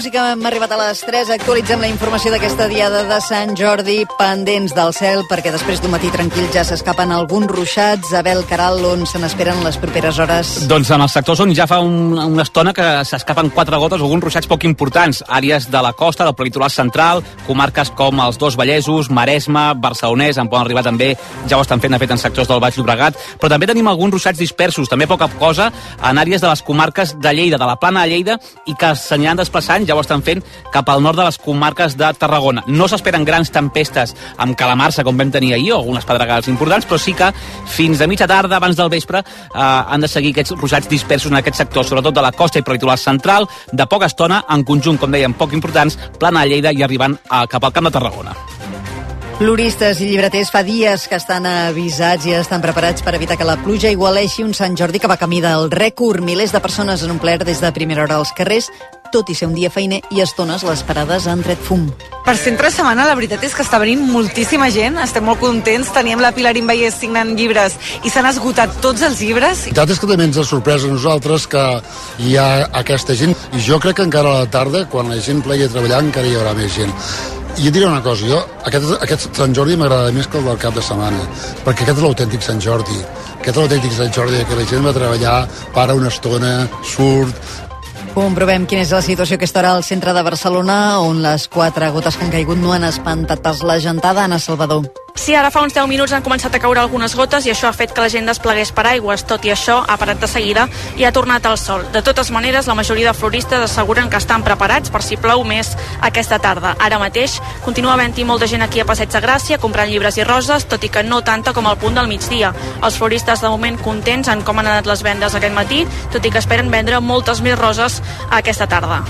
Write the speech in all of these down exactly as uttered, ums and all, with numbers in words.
música, hem arribat a les tres, actualitzem la informació d'aquesta diada de Sant Jordi, pendents del cel, perquè després d'un matí tranquil ja s'escapen alguns ruixats. Abel Caral, on se n'esperen les properes hores? Doncs en els sectors on ja fa un, una estona que s'escapen quatre gotes, alguns ruixats poc importants, àrees de la costa, del prelitoral central, comarques com els dos Vallesos, Maresme, Barcelonès, en poden arribar també, ja ho estan fent, de fet, en sectors del Baix Llobregat, però també tenim alguns ruixats dispersos, també poca cosa, en àrees de les comarques de Lleida, de la Plana de Lleida, i que s'aniran desplaçant, ja ho estan fent, cap al nord de les comarques de Tarragona. No s'esperen grans tempestes amb calamarsa, com vam tenir ahir, o algunes pedregades importants, però sí que fins a mitja tarda, abans del vespre, eh, han de seguir aquests ruixats dispersos en aquest sector, sobretot de la costa i prelitoral central, de poca estona, en conjunt, com dèiem, poc importants, Plana de Lleida i arribant a, cap al Camp de Tarragona. Floristes i llibreters fa dies que estan avisats i estan preparats per evitar que la pluja igualeixi un Sant Jordi que va camí del rècord. Milers de persones han omplert des de primera hora als carrers, tot i ser un dia feiner, i a estones les parades han tret fum. Per ser entre setmana, la veritat és que està venint moltíssima gent, estem molt contents, teníem la Pilar Invallés signant llibres i s'han esgotat tots els llibres. La veritat és que també ens ha sorprès a nosaltres que hi ha aquesta gent, i jo crec que encara a la tarda, quan la gent plegui a treballar, encara hi haurà més gent. I et diré una cosa, jo, aquest, aquest Sant Jordi m'agrada més que el del cap de setmana, perquè aquest és l'autèntic Sant Jordi. Aquest és l'autèntic Sant Jordi, que la gent va treballar, para una estona, surt... Comprovem quina és la situació a aquesta hora al centre de Barcelona, on les quatre gotes que han caigut no han espantat pas la gentada. Anna Salvador. Sí, ara fa uns deu minuts han començat a caure algunes gotes i això ha fet que la gent desplegués paraigües. Tot i això, ha parat de seguida i ha tornat al sol. De totes maneres, la majoria de floristes asseguren que estan preparats per si plou més aquesta tarda. Ara mateix continua havent-hi molta gent aquí a Passeig de Gràcia comprant llibres i roses, tot i que no tanta com al punt del migdia. Els floristes de moment contents en com han anat les vendes aquest matí, tot i que esperen vendre moltes més roses aquesta tarda.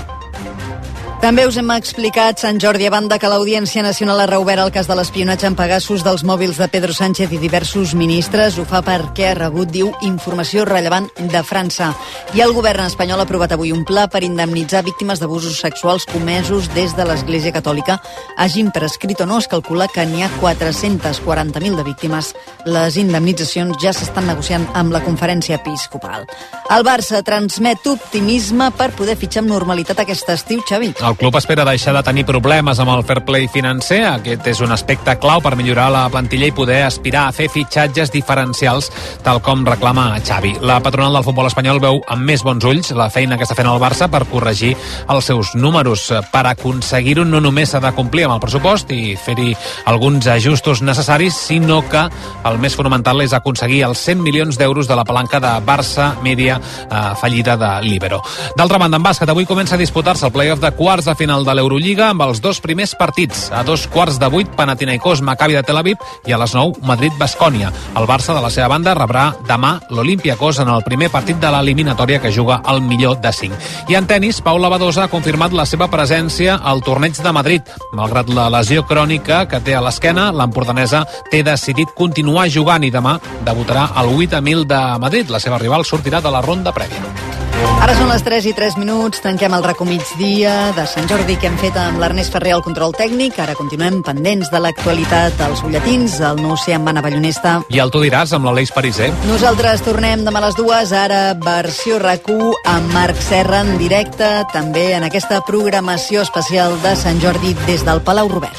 També us hem explicat, Sant Jordi, a banda que l'Audiència Nacional ha reobert el cas de l'espionatge en Pegasus dels mòbils de Pedro Sánchez i diversos ministres. Ho fa perquè ha rebut, diu, informació rellevant de França. I el govern espanyol ha aprovat avui un pla per indemnitzar víctimes d'abusos sexuals comesos des de l'Església Catòlica. Hagin prescrit o no, es calcula que n'hi ha quatre-cents quaranta mil de víctimes. Les indemnitzacions ja s'estan negociant amb la Conferència Episcopal. El Barça transmet optimisme per poder fitxar amb normalitat aquest estiu, Xavi. El club espera deixar de tenir problemes amb el fair play financer. Aquest és un aspecte clau per millorar la plantilla i poder aspirar a fer fitxatges diferencials, tal com reclama Xavi. La patronal del futbol espanyol veu amb més bons ulls la feina que està fent el Barça per corregir els seus números. Per aconseguir-ho no només s'ha de complir amb el pressupost i fer-hi alguns ajustos necessaris, sinó que el més fonamental és aconseguir els cent milions d'euros de la palanca de Barça Media eh, fallida de Libero. D'altra banda, en bàsquet, avui comença a disputar-se el play-off de quarts de final de l'Eurolliga amb els dos primers partits. A dos quarts de vuit, Panathinaikos Maccabi de Tel Aviv, i a les nou, Madrid-Bascònia. El Barça, de la seva banda, rebrà demà l'Olympiakos en el primer partit de l'eliminatòria que juga al millor de cinc. I en tenis, Paula Badosa ha confirmat la seva presència al torneig de Madrid. Malgrat la lesió crònica que té a l'esquena, l'empordanesa té decidit continuar jugant i demà debutarà al vuit a mil de Madrid. La seva rival sortirà de la ronda prèvia. Ara són les tres i tres minuts, tanquem el racó migdia de Sant Jordi que hem fet amb l'Ernest Ferrer al control tècnic. Ara continuem pendents de l'actualitat, als butlletins, el nou sé amb Anna Ballonesta. I el Tu diràs amb l'Aleix Pariser. Nosaltres tornem demà a les dues, ara versió RAC u amb Marc Serra en directe, també en aquesta programació especial de Sant Jordi des del Palau Robert.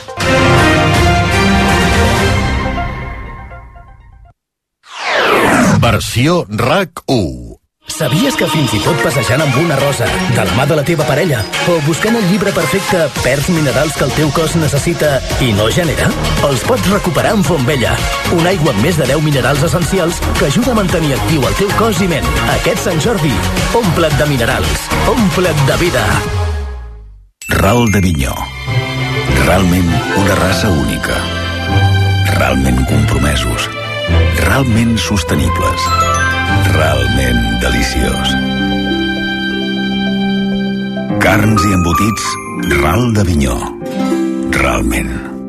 Versió RAC u. Sabies que fins i tot passejant amb una rosa, de la mà de la teva parella, o buscant el llibre perfecte, perds minerals que el teu cos necessita i no genera? Els pots recuperar amb Fontvella, una aigua amb més de deu minerals essencials que ajuda a mantenir actiu el teu cos i ment. Aquest Sant Jordi, omple't de minerals, omple't de vida. Ral de Minyó. Realment una raça única. Realment compromesos. Realment sostenibles. Realment deliciós. Carns i embotits Ral de Minyó. Realment.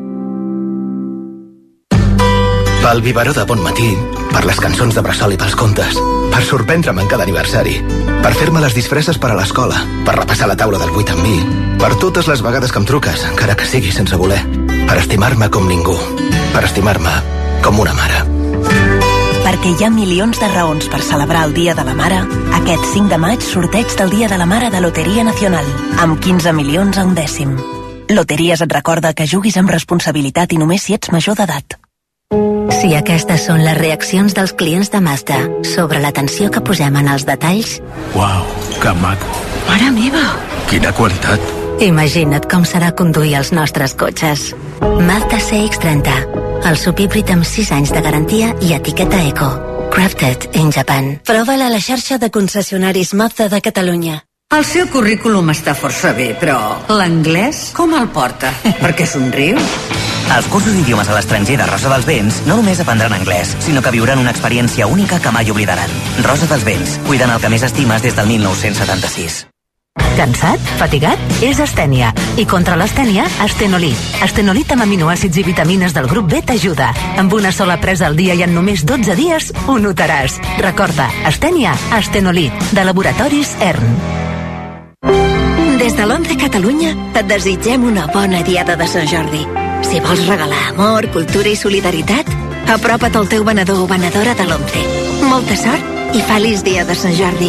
Pel biberó de bon matí, per les cançons de bressol i pels contes, per sorprendre'm en cada aniversari, per fer-me les disfresses per a l'escola, per repassar la taula del vuit amb mi, per totes les vegades que em truques, encara que sigui sense voler, per estimar-me com ningú, per estimar-me com una mare. Perquè hi ha milions de raons per celebrar el Dia de la Mare, aquest cinc de maig sorteig del Dia de la Mare de Loteria Nacional, amb quinze milions a un dècim. Loteries et recorda que juguis amb responsabilitat i només si ets major d'edat. Si aquestes són les reaccions dels clients de Mazda sobre l'atenció que posem en els detalls... Uau, que maco. Mare meva! Quina qualitat. Imagina't com serà conduir els nostres cotxes. Mazda C X trenta, el subhíbrid amb sis anys de garantia i etiqueta Eco. Crafted in Japan. Prova-la a la xarxa de concessionaris Mazda de Catalunya. El seu currículum està força bé, però l'anglès com el porta? Per què somriu? Als cursos d'idiomes a l'estranger de Rosa dels Vents no només aprendran anglès, sinó que viuran una experiència única que mai oblidaran. Rosa dels Vents, cuidant el que més estimes des del mil nou-cents setanta-sis. Cansat? Fatigat? És astènia. I contra l'astènia, Astenolit. Astenolit amb aminoàcids i vitamines del grup B t'ajuda. Amb una sola presa al dia i en només dotze dies ho notaràs. Recorda, astènia, Astenolit, de Laboratoris E R N. Des de l'Once Catalunya et desitgem una bona diada de Sant Jordi. Si vols regalar amor, cultura i solidaritat, apropa't al teu venedor o venedora de l'Once. Molta sort i feliç dia de Sant Jordi.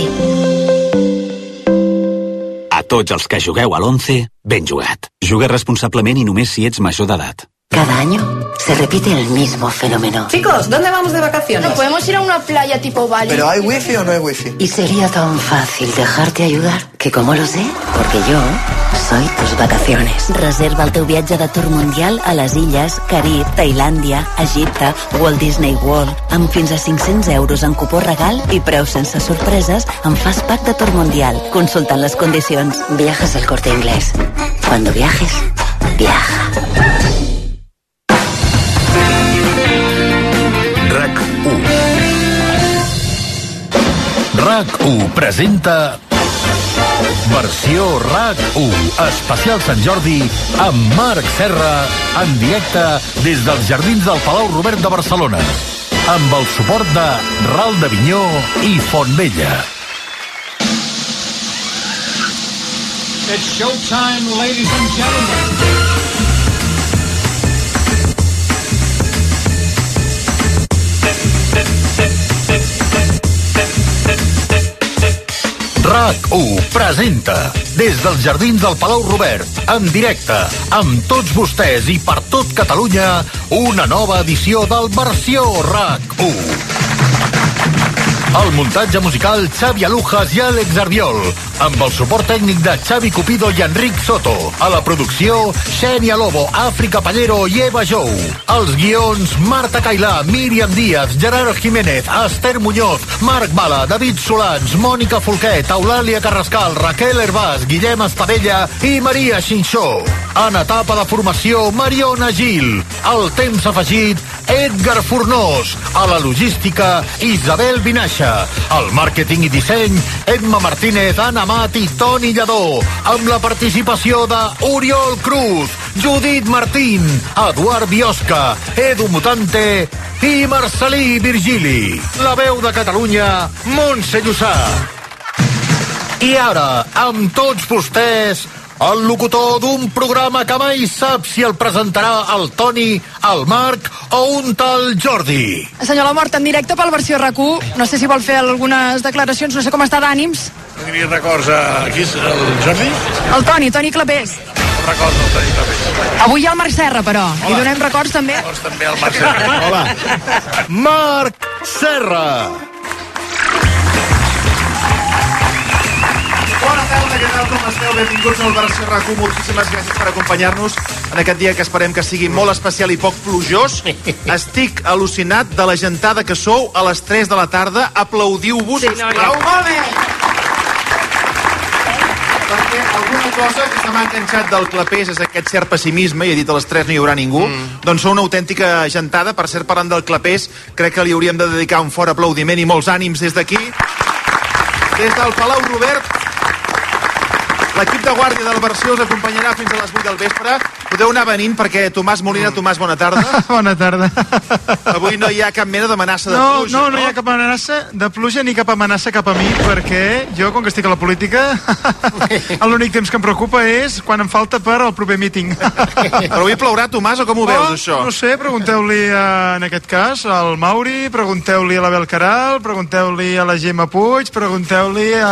A tots els que jugueu a l'Once, ben jugat. Juga responsablement i només si ets major d'edat. Cada año se repite el mismo fenómeno. Chicos, ¿dónde vamos de vacaciones? ¿No podemos ir a una playa tipo Bali? ¿Pero hay wifi o no hay wifi? Y sería tan fácil dejarte ayudar que como lo sé, porque yo soy tus vacaciones. Reserva el teu viatge de tour mundial a les illes, Carib, Tailàndia, Egipte, Walt Disney World, amb fins a cinc-cents euros en cupó regal i preus sense sorpreses amb Fastpack de Tour Mundial. Consultant les condicions. Viajes El Corte Inglés. Cuando viajes, viaja. RAC u. RAC u presenta Versió RAC u, especial Sant Jordi, amb Marc Serra, en directe des dels jardins del Palau Robert de Barcelona, amb el suport de Ral de Vinyó i Fontvella. It's showtime, ladies and gentlemen. RAC u presenta des dels jardins del Palau Robert, en directe, amb tots vostès i per tot Catalunya, una nova edició del Versió RAC u. El muntatge musical Xavi Alujas i Àlex Arbiol, amb el suport tècnic de Xavi Cupido i Enric Soto. A la producció, Xènia Lobo, Àfrica Pallero i Eva Jou. Els guions, Marta Cailà, Míriam Díaz, Gerardo Jiménez, Esther Muñoz, Marc Bala, David Solans, Mònica Folquet, Eulàlia Carrascal, Raquel Hervàs, Guillem Estadella i Maria Xinxó. En etapa de formació, Mariona Gil. Al temps afegit, Edgar Fornós. A la logística, Isabel Vinaixa. Al màrqueting i disseny, Emma Martínez, Anna Mat i Toni Lladó, amb la participació de Oriol Cruz, Judit Martín, Eduard Biosca, Edu Mutante i Marcelí Virgili. La veu de Catalunya, Montse Llussà. I ara, amb tots vostès, el locutor d'un programa que mai sap si el presentarà el Toni, el Marc o un tal Jordi. Senyor Lamort, en directe pel Versió RAC u. No sé si vol fer algunes declaracions, no sé com està d'ànims. No diria records a... Qui és el Jordi? El Toni, Toni Clapés. No records el Toni Clapés. Avui hi ha el Marc Serra, però. Hola. Li donem records també. Records també al Marc Serra. Hola. Marc Serra. Bona tarda, què tal, com esteu? Benvinguts al Versió RAC u. Moltíssimes gràcies per acompanyar-nos en aquest dia que esperem que sigui molt especial i poc plujós. Estic al·lucinat de la gentada que sou a les tres de la tarda. Aplaudiu-vos, sí, sisplau. Molt bé! Perquè alguna cosa que se m'ha enganxat del Clapés és aquest cert pessimisme, i he dit a les tres no hi haurà ningú, mm. doncs sou una autèntica gentada. Per cert, parlant del Clapés, crec que li hauríem de dedicar un fort aplaudiment i molts ànims des d'aquí. Des del Palau Robert, l'equip de guàrdia del Versió us acompanyarà fins a les vuit del vespre. Podeu anar venint perquè Tomàs Molina, Tomàs, bona tarda. Bona tarda. Avui no hi ha cap mena d'amenaça de no, pluja, no? No, no hi ha cap amenaça de pluja ni cap amenaça cap a mi, perquè jo, com que estic a la política, l'únic temps que em preocupa és quan em falta per al proper míting. Però avui plourà, Tomàs, o com ho veus, oh, això? No sé, pregunteu-li, en aquest cas, al Mauri, pregunteu-li a l'Abel Caral, pregunteu-li a la Gemma Puig, pregunteu-li a,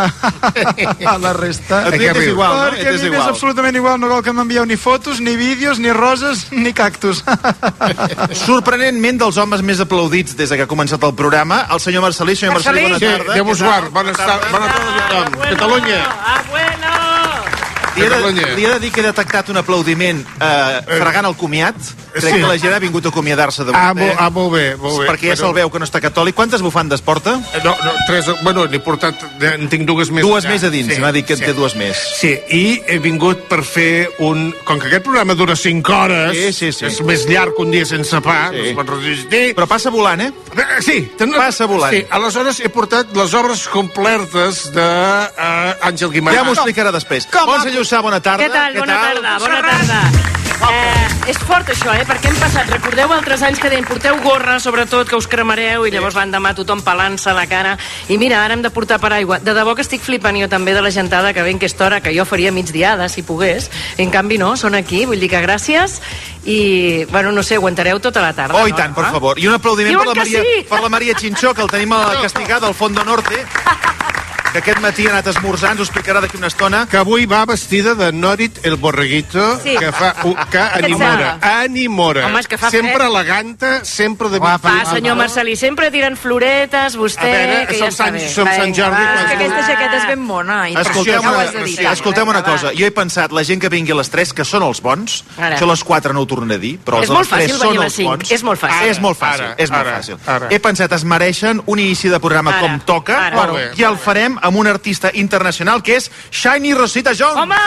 a la resta. A tu és igual, no? Perquè a mi m'és absolutament igual, no cal que m'envieu ni fotos, ni vídeos, ni roses, ni cactus. Sorprenentment, dels homes més aplaudits des que ha començat el programa, el senyor Marcelí. Senyor Marcelí, bona tarda. Sí, Déu vos guard. Bona tarda. Bona tarda a tothom. Catalunya. Abuelo! Li he, de, li he de dir que he detectat un aplaudiment eh, fregant el comiat. Crec sí. que la gent ha vingut a acomiadar-se de vostè. Ah, mo, ah, molt bé, molt bé. Perquè ja se'l veu que no està catòlic. Quantes bufandes porta? No, no, tres... Bueno, n'he portat... En tinc dues més. Dues més a dins, sí, m'ha dit que en sí. té dues més. Sí, i he vingut per fer un... Com que aquest programa dura cinc hores, sí, sí, sí. és més llarg que un dia sense pa, sí. no es pot resistir... Però passa volant, eh? Sí. Ten... Passa volant. Sí, aleshores he portat les obres completes d'Àngel uh, Guimarães. Ja m'ho explicarà després. Montse Llussà, bona tarda. Què tal? Què bona tal? tarda, bona tarda. Eh, és fort això, eh? Perquè hem passat, recordeu altres anys que deien porteu gorra, sobretot, que us cremareu, i llavors van demà tothom pelant-se la cara, i mira, ara hem de portar paraigua. De debò que estic flipant jo també de la gentada que ve en aquesta hora, que jo faria migdiada, si pogués, en canvi no, són aquí, vull dir que gràcies, i, bueno, no sé, aguantareu tota la tarda. Oh, i tant, per favor. I un aplaudiment per la, Maria, sí. per la Maria Chinchó, que el tenim a la castigada al Fondo Norte, que aquest matí ha anat esmorzant, ens ho explicarà d'aquí una estona. Que avui va vestida de Norit el Borreguito, sí. que fa que animora, animora. Home, és que fa sempre fred. eleganta, sempre de... Va, senyor Marcelí, sempre tirant floretes, vostè, veure, que ja està Sant, bé. som Sant Jordi. Va, és que aquesta jaqueta és ben mona. I escolteu ja una, sí, escolteu una cosa, jo he pensat, la gent que vingui a les tres, que són els bons, ara. això a les quatre no ho tornaré a dir, però els és de les tres són els cinc. bons. És molt fàcil. Ah, és molt fàcil, ara, és molt ara, fàcil. Ara. He pensat, es mereixen un inici de programa ara, com toca, ara. i el farem amb un artista internacional que és Shiny Rosita Jones. Home!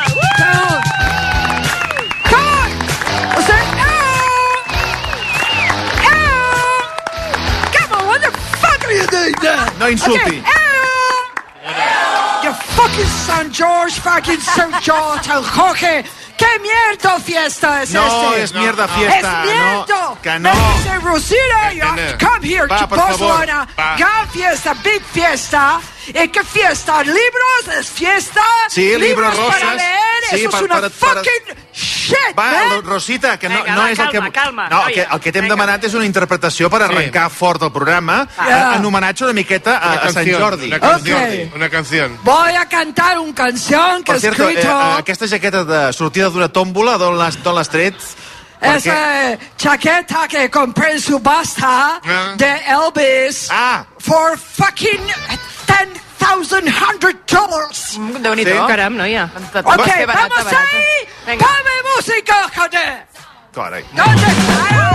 No insulti. You fucking San George, fucking Saint George, el Jorge. ¿Qué mierda fiesta es no, este? No, es mierda fiesta. Es mierda. No, que no. Me dice Rosita, you have to come here Va, to Barcelona. Gran fiesta, big fiesta. ¿Y qué fiesta? ¿Libros? ¿Es fiesta? Sí, libros rosas. Para leer. Sí, Eso per, es una per, fucking per... shit, Va, man. Rosita, que no, Venga, no va, és calma, el que... calma, no, noia. el que, el que t'hem Venga. demanat és una interpretació per arrencar sí. fort el programa, Yeah. en homenatge una miqueta a, a Sant Jordi. Una canción, Okay. una canción. Voy a cantar un canción que Per he cierto, escrito. eh, aquesta jaqueta de sortida d'una tómbola, d'on l'has l'has tret? Esa chaqueta que compré en subasta Ah. de Elvis Ah. for fucking ten thousand hundred dollars. Déu-n'hi-do. Sí. Caram, noia. Ok, barata, vamos barata. ahí. Venga. Ponme música, joder. Carai. ¿Dónde está?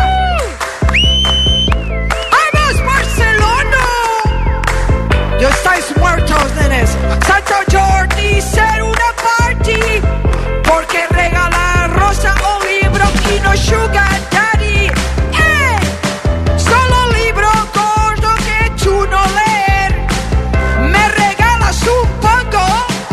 ¡Vamos, Barcelona! Ya estáis muertos, nenes. Santo Jordi, ser una party. Porque regala rosa o libro y no sugar daddy. ¡Eh! Solo libro gordo que chuno leer. Me regalas un poco.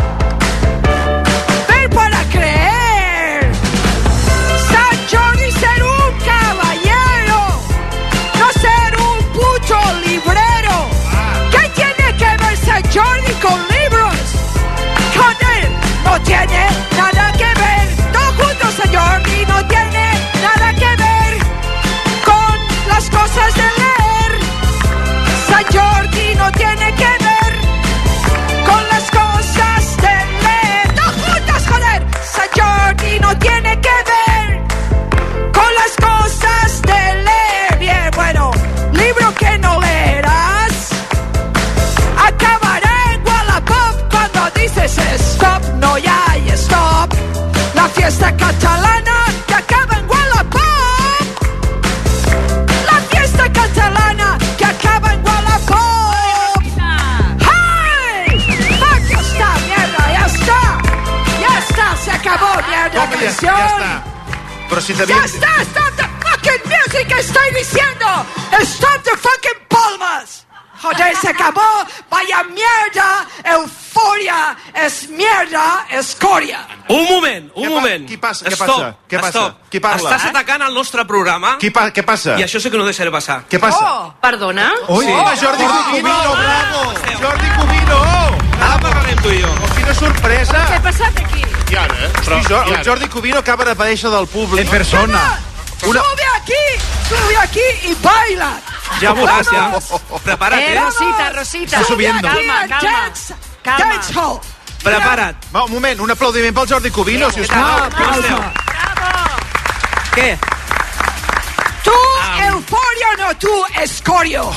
Ven para creer. San Jordi, ser un caballero. No ser un puto librero. ¿Qué tiene que ver San Jordi con libros? Joder, no tiene nada que ver. Todo junto, San Jordi, no tiene nada que ver con las cosas de leer. San Jordi no tiene que ver con las cosas de leer. Todo juntos, joder. San Jordi no tiene que ver con las cosas de leer. Bien, bueno, libro que no leerás acabará en Wallapop cuando dices stop. No, ya hay stop. La fiesta catalana que acaba en Wallapop. La fiesta catalana que acaba en Wallapop. ¡Hey! ¡Fuck, ya está, mierda! ¡Ya está! ¡Ya está! ¡Se acabó, mierda! Com, ja, canción. ja està. Però si ¡Ya t'havien... está! ¡Stop the fucking music! ¡Estoy diciendo! ¡Stop the fucking palmas! Joder, se acabó. Vaya mierda. El euforia es mierda, escoria. Un moment, un Què pa- moment. qui passa? Què Stop, passa? Què passa? stop. Qui parla? Estàs atacant el nostre programa. Qui pa què passa? I això sí que no ho deixaré passar. Què passa? Oh, perdona? Ui, Sí. home, Jordi Cubino, bravo! Jordi Cubino! Ara parlarem tu i jo. Oh, quina sorpresa! Què ha passat aquí? I ara, eh? Hosti, jo, el Jordi Cubino acaba d'aparèixer del públic. En persona. Una... Sube aquí, sube aquí y baila. Ja veuràs, ja. Prepara't, Eh, eh? Rosita, Rosita. Sube aquí Calma, al calma. dance, Calma. dance hall. Prepara't. Va, un moment, un aplaudiment pel Jordi Cubino, si us plau. Com esteu? Què? Tú, euforia, no tú, escorio.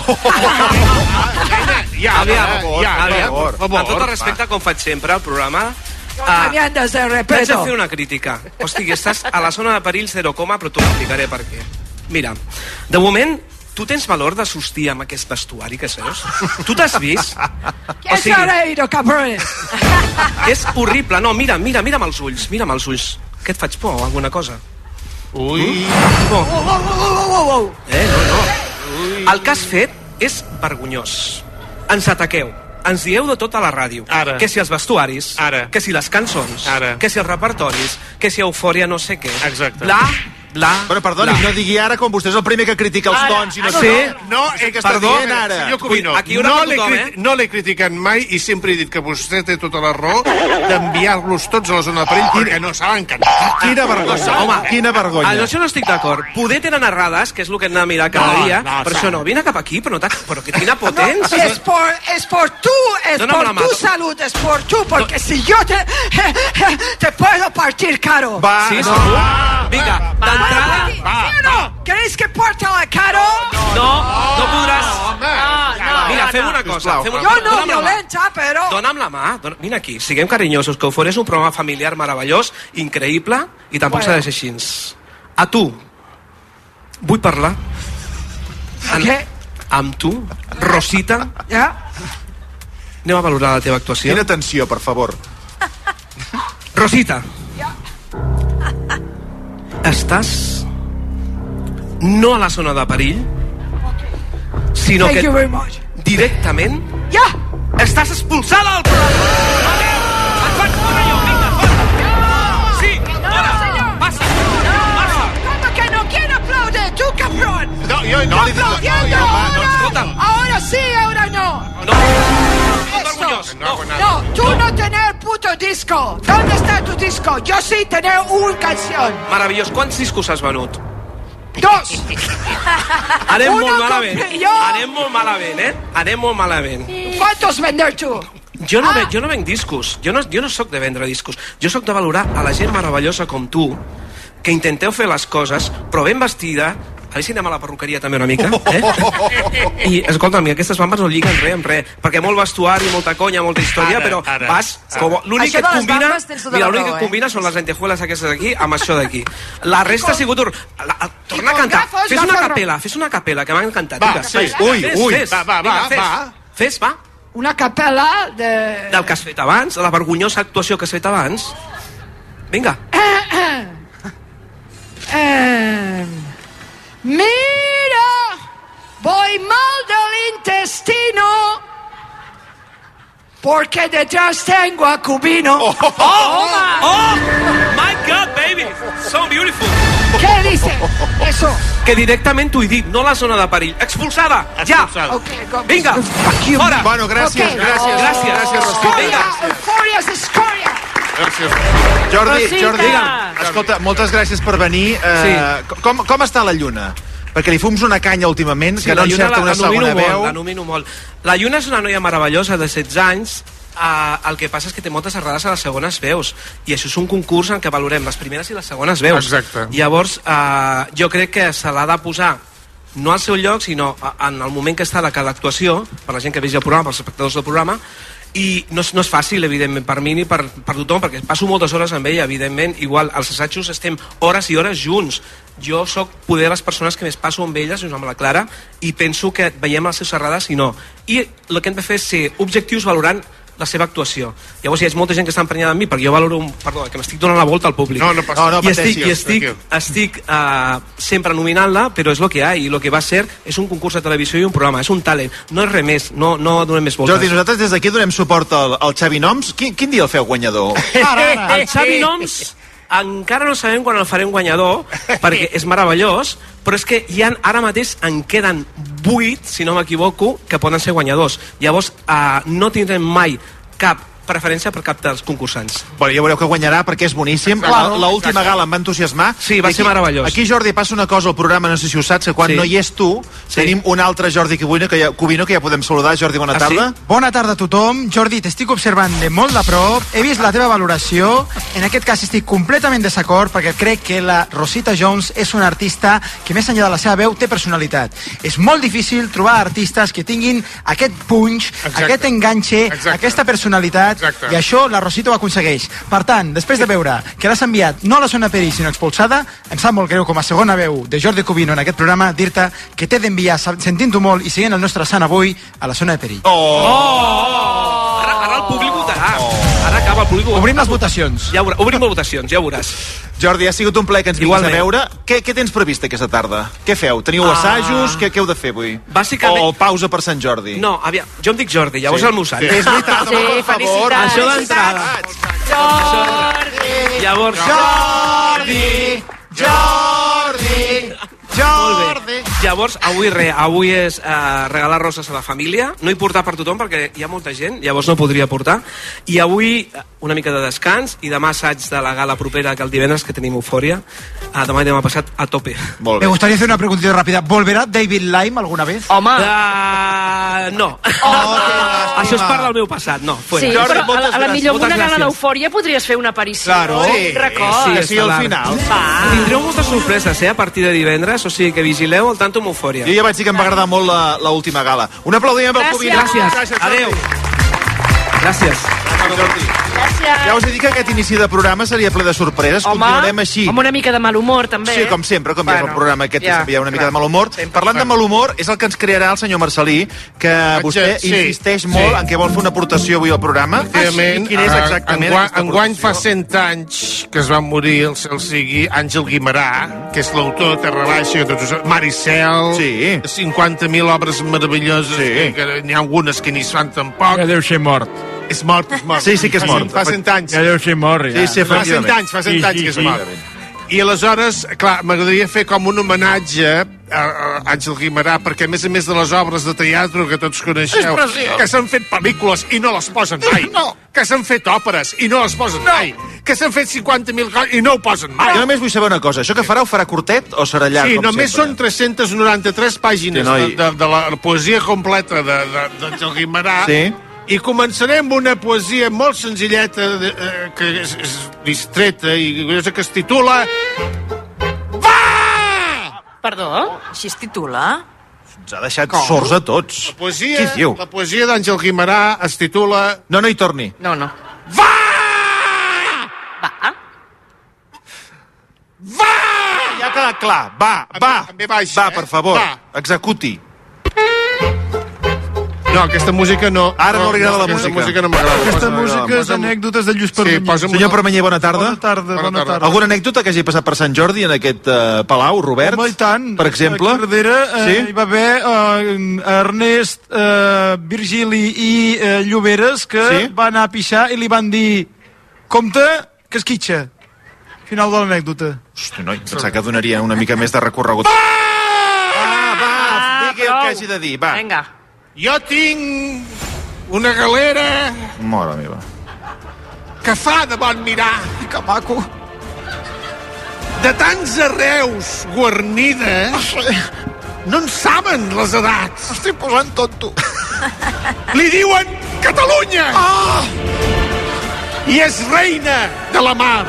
Ja, Aviam, ja, aviam. per favor. Amb tot el respecte, com faig sempre al programa, No me andas de vaig a respeto. fer una crítica. Hosti, que estàs a la zona de perill zero, però t'ho explicaré per què. Mira, de moment, tu tens valor de sortir amb aquest vestuari que seus? Tu t'has vist? ¿Quién se ha reído, cabrones? És horrible. No, mira, mira, mira'm els ulls, mira'm els ulls. Què et faig por o alguna cosa? Ui. Por. Oh, oh, oh, oh, oh. Eh, no, no. El que has fet és vergonyós. Ens ataqueu. Ens dieu de tot a la ràdio. Ara. Que si els vestuaris, Ara. que si les cançons, Ara. que si els repertoris, que si eufòria no sé què. Exacte. Bla, bla, Bueno, perdoni, bla. no digui ara com vostè és el primer que critica els Ara, tons i no ara sé. no. No, sé què està Perdó, dient ara. Senyor Cubino, Aquí hi haurà no per l'he tothom, criti- eh? no l'he criticat mai i sempre he dit que vostè té tota la raó d'enviar-los tots a la zona de perill perquè no saben cantar. Quina vergonya. Home, quina vergonya. Ah, això no estic d'acord. Poder tenen errades, que és el que hem de mirar cada No, dia, no, però sí. això no. Vine cap aquí, però no t'ha- però que quina potència. Es por, es por tú, es Dóname la por mano. tu salud, es por tú, porque si yo te, te puedo partir caro. Va, Sí, no. segur? Vinga, d'entrada... ¿Sí o no? ¿Queréis que porte la caro? No, no podràs... No, no, Mira, no, fem no. una cosa. Sisplau. Fem una... Yo no Dóna'm la mà. violenta, pero... Dona'm la mà. Dona... Vine aquí, siguem carinyosos, que Eufòria és un programa familiar meravellós, increïble, i tampoc Bueno. s'ha de ser així. A tu, vull parlar en... Què? amb tu, Rosita. Ja? Anem a valorar la teva actuació. Quina atenció, per favor. Rosita. Estàs no a la zona de perill, sinó Thank que you very much. directament Ja! estàs expulsada del programa. Et faig fora jo, vinga, fora. Sí, fora. Passa, passa. ¿Cómo que no quiero aplaudir? ¡Tú, cabrón! No, jo no li dic... ¡Aplaudiendo No, va, no, ahora! escolta'm. ¡Ahora sí, ahora no! No, Esto. orgullós, no. No, tú no tener puto disco. ¿Dónde está tu disco? Yo sí tener una canción. Meravellós. Quants discos has venut? Dos. Anem Una molt malament. compré jo. Anem molt malament, eh? Anem molt malament. ¿Cuántos vender tú? Jo no, ve, jo no venc discos. Jo no, jo no sóc de vendre discos. Jo sóc de valorar a la gent meravellosa com tu, que intenteu fer les coses, però ben vestida. A veure si anem a la perruqueria també una mica, eh? I, escolta'm, aquestes bambes no lliguen res amb res, perquè molt vestuari, molta conya, molta història, Ara, però ara, vas... ara. Com, l'únic Això que et de les combina... bambes tens tota Mira, la l'únic raó, que eh? combina són les lentejueles aquestes d'aquí amb això d'aquí. La resta ha sigut... ur- La, la, torna a con cantar. gafos, Fes una gafos capela, fes una capela, que m'ha encantat. Va, Vinga, sí. fes, Ui, fes, ui. fes. Va, va, Vinga, va, fes. va. Fes, va. Una capella de... Del que has fet abans, de la vergonyosa actuació que has fet abans. Vinga. Eh, mira, voy mal del intestino porque detrás tengo a Cubino. Oh, oh, oh, my God, baby. So beautiful. ¿Qué dice? Eso. Que directament t'ho he dit, no la zona de perill. Expulsada, ja. Okay, go- Vinga, Fuck you. fora. Bueno, gràcies, Ok. gràcies. Gràcies. Gràcies, Rosita. Escoria, euforia és escoria. Jordi, Rosita. Jordi, escolta, moltes gràcies per venir. Eh, com, com està la lluna? Perquè li fums una canya últimament, Sí, que no la Lluna encerta una l'anomino segona molt, veu. l'anomino molt. La Lluna és una noia meravellosa de setze anys. Uh, el que passa és que té moltes errades a les segones veus, i això és un concurs en què valorem les primeres i les segones veus. Exacte. Llavors, uh, jo crec que se l'ha de posar no al seu lloc, sinó en el moment que està de cada actuació, per la gent que vegi el programa, pels espectadors del programa, i no és, no és fàcil, evidentment, per mi ni per, per tothom, perquè passo moltes hores amb ella, evidentment, igual, als assajos estem hores i hores junts. Jo sóc poder les persones que més passo amb elles, amb la Clara, i penso que veiem les seves errades i no. I el que hem de fer és ser objectius valorant la seva actuació. Llavors hi ha molta gent que està emprenyada amb mi perquè jo valoro, un, perdó, que m'estic donant la volta al públic. No, no passa. No, no, I estic, pateixis, i estic, estic uh, sempre nominant-la, però és el que hi ha, i el que va ser és un concurs de televisió i un programa, és un talent, no és res més, no, no donem més voltes. Jordi, nosaltres des d'aquí donem suport al, al Xavi Noms. Quin, quin dia el feu guanyador? Ara, ara. El Xavi Noms encara no sabem quan el farem guanyador, perquè és meravellós, però és que ja ara mateix en queden vuit, si no m'equivoco, que poden ser guanyadors. Llavors, uh, no tindrem mai cap preferència per cap dels concursants. Bueno, ja veureu que guanyarà perquè és boníssim. Claro, L'última gala em va entusiasmar. Sí, va aquí, ser meravellós. Aquí, Jordi, passa una cosa al programa, no sé si ho saps, que quan Sí. no hi és tu, Sí. tenim un altre Jordi Cubino que, ja, Cubino, que ja podem saludar. Jordi, bona Ah, tarda. sí? Bona tarda a tothom. Jordi, t'estic observant de molt de prop. He vist la teva valoració. En aquest cas estic completament desacord perquè crec que la Rosita Jones és una artista que més enllà de la seva veu té personalitat. És molt difícil trobar artistes que tinguin aquest punch, Exacte. aquest enganxe, Exacte. aquesta personalitat, Exacte. i això la Rosita ho aconsegueix. Per tant, després de veure que l'has enviat no a la zona peri sinó expulsada, em sap molt greu com a segona veu de Jordi Cubino en aquest programa dir-te que t'he d'enviar, sentint-ho molt i seguint el nostre sant avui, a la zona de perill. Oh! Ara, ara el públic votarà. Ara acaba el públic. Obrim les votacions. Ja veurà, obrim les votacions, ja veuràs. Jordi, ha sigut un plaer que ens vinguis a Igualment. veure. Què, què tens previst aquesta tarda? Què feu? Teniu Ah. assajos? Què, què heu de fer avui? Bàsicament- O pausa per Sant Jordi? No, aviam, jo em dic Jordi, llavors Sí. el meu sant. Sí. És veritat, Sí, home, per favor. felicitats. Això d'entrada. Jordi! Llavors... Jordi! Jordi! Molt bé. Llavors, avui re, avui és uh, regalar roses a la família, no hi portar per tothom perquè hi ha molta gent, llavors no podria portar, i avui una mica de descans i demà assaig de la gala propera que el divendres que tenim eufòria, uh, demà i demà passat a tope. Molt Me gustaría hacer una preguntita rápida. ¿Volverá David Lime alguna vez? Home! Uh, no. Això es parla del meu passat, no. Fuera. Sí, però a, la- a la millor amb Moltes una gala gràcies. d'eufòria podries fer una aparició. Claro. un Sí, record. sí, sí, al estel·lar. final. Va. Tindreu moltes sorpreses, eh, a partir de divendres, o sigui que vigileu al tanto amb eufòria. Jo ja vaig dir que em va agradar molt la, la última gala. Un aplaudiment pel Cubino. Gràcies. Adéu. Gràcies. Gràcies. Ja us he dit que aquest inici de programa seria ple de sorpreses. Home, Continuarem així. amb una mica de mal humor, també. Sí, com sempre, com bueno, ja és el programa aquest, ja, ja, hi ha una mica clar. de mal humor. Parlant de mal humor, és el que ens crearà el senyor Marcelí, que vostè sí, insisteix sí. molt en què vol fer una aportació avui al programa. Efectivament, I quin és eh, exactament enguany, aquesta enguany fa aportació? cent anys que es va morir el, el sigui Àngel Guimarà, que és l'autor de Terra Baixa, que tots ho sabeu, Maricel, sí. cinquanta mil obres meravelloses, sí. que n'hi ha algunes que ni es fan tampoc. Ja deu ser mort. És mort, és mort. Sí, sí que és Fa mort. cent- Fa cent anys. Ja deu ser mort, ja. Sí, sí, Fa cent efectivament. anys, fa cent Sí, anys sí, que és sí. mort. I aleshores, clar, m'agradaria fer com un homenatge a, a Àngel Guimarà, perquè a més a més de les obres de teatre que tots coneixeu, És preciós. que s'han fet pel·lícules i no les posen mai, No. que s'han fet òperes i no les posen mai, que s'han fet cinquanta mil coses i no ho posen mai. Jo només vull saber una cosa. Això que farà ho farà curtet o serà llarg, Sí, com només sempre? són tres-centes noranta-tres pàgines Sí, noi. de, de, de la poesia completa de, de, d'Àngel Guimarà. Sí. I començarem amb una poesia molt senzilleta, de, eh, que és, és distreta i curiosa, que es titula Perdó? Així es titula? Ens ha deixat sords a tots. La poesia, Qui diu? la poesia d'Àngel Guimarà es titula No, no hi torni. No, no. Va! Va. Va! Ja ha quedat clar. Va, va. També baixa, Va, eh? per favor. Va. Executi. No, aquesta música no. Ara no li agrada la aquesta música. música no m'agrada. Aquesta Posa- música és posa'm- anècdotes de Lluís Sí, Permanyer. posa'm Senyor Permanyer, bona tarda. Bona tarda, bona Bona tarda. Alguna anècdota que hagi passat per Sant Jordi en aquest uh, palau, Robert? Home, i tant. Per exemple? Aquí darrere eh, Sí? hi va haver eh, Ernest, eh, Virgili i eh, Lloberes que Sí? va anar a pixar i li van dir compte, que esquitxa. Final de l'anècdota. Hosti, noi, pensava que donaria una mica més de recorregut. Ah, va, digui el que hagi de dir, va. Vinga. Jo tinc una galera Mare meva. que fa de bon mirar. I que maco. De tants arreus guarnida, no en saben les edats. Estic posant tonto. Li diuen Catalunya! Ah! I és reina de la mar.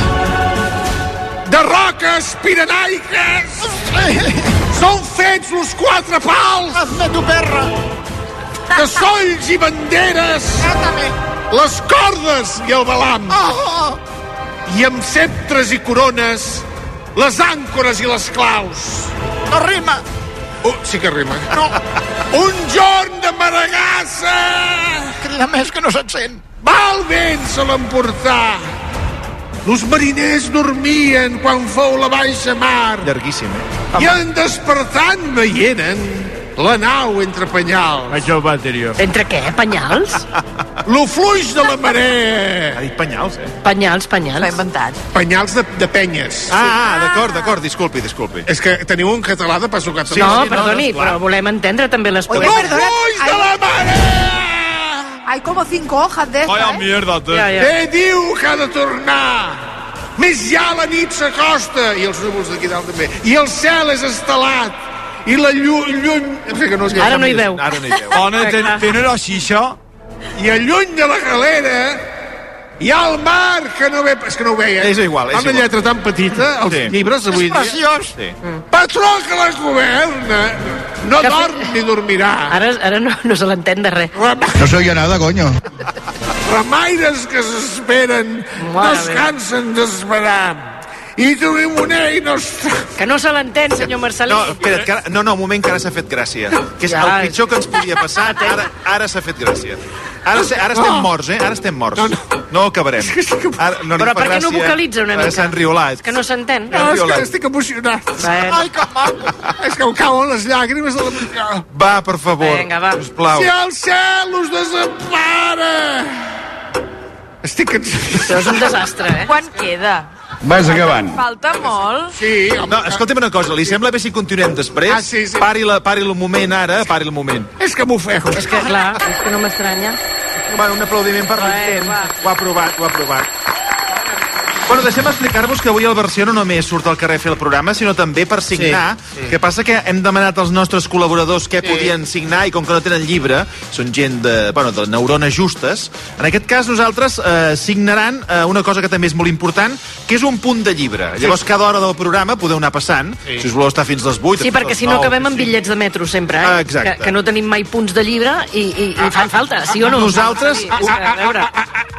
De roques pirenaiques són fets los quatre pals. Hazme tu perra. De solls i banderes, les cordes i el balam. Oh! I amb sceptres i corones, les àncores i les claus. No rima. Oh, sí que rima. No. Un jorn de Maragassa Crida més, que no se't sent. Va el vent se l'emportar. Els mariners dormien quan fou la baixa mar. Llarguíssim, eh? I en despertant veieren la nau entre penyals. Això va anterior. Entre què? Penyals? Lo fluix de la marea. Ha dit penyals, eh? Penyals, penyals. S'ha inventat. Penyals de, de penyes. Ah, ah d'acord, d'acord, disculpi, disculpi. És que teniu un català de passo català. Sí, no, sí, perdoni, no, no, però volem entendre també les Oye, Lo perdona. fluix de la marea! Hay como cinco hojas de esta, ¿eh? mierda, te. Ja, ja. Què diu que ha de tornar? Més ja la nit s'acosta. I els núvols d'aquí dalt també. I el cel és estelat. I la lluny... lluny... En fi, que no es Ara no hi veu. Ara no hi veu. Ona, tenen la xixa? I al lluny de la galera hi ha el mar que no ve... És que no ho veia. És igual, és Amb una igual. lletra tan petita, els Sí. llibres avui És dia. preciós. Sí. Patró que la governa no Que dorm ni dormirà. Ara, ara no, no se l'entén de res. Rem- No se oye nada, coño. Remaires que s'esperen no Mare es meva. cansen d'esperar. I Torimoner i no està... Que no se l'entén, senyor Marcelí. No, espera't, que ara, no, no, un moment, que ara s'ha fet gràcia. Que és Ja, el pitjor que ens podia passar, ara, ara s'ha fet gràcia. Ara, se- ara estem morts, eh? Ara estem morts. No, no. no acabarem. Ara, no li Però fa per què no gràcia. vocalitza una Ara mica? s'ha enriolat. És que no s'entén. No, és que Violat. estic emocionat. Bueno. Ai, que maco. És que em cauen les llàgrimes de la... Va, per favor. Vinga, va. Sisplau. Si el cel us desempara... Estic cansat. Això és un desastre, eh? Quan queda? Vas acabant. Falta molt. Sí, home, No, escolta'm una cosa, li sembla bé si continuem després? Ah, sí, sí. Pari, la, pari el moment ara, pari el moment. és que m'ofego. És que, clar, és que no m'estranya. Bueno, un aplaudiment per l'intent. Ho ha provat, ho ha provat. Bueno, deixem explicar-vos que avui el Versió no només surt al carrer a fer el programa, sinó també per signar. Sí, sí. Que passa que hem demanat als nostres col·laboradors què sí. podien signar i com que no tenen llibre, són gent de, bueno, de neurones justes, en aquest cas nosaltres eh, signaran eh, una cosa que també és molt important, que és un punt de llibre. Sí. Llavors, cada hora del programa podeu anar passant, sí. si us voleu estar fins les vuit. Sí, perquè si no acabem amb bitllets de metro sempre, eh? Ah, exacte. Que, que no tenim mai punts de llibre i, i, i fan falta, sí o no? Nosaltres... Sí, és que, a veure,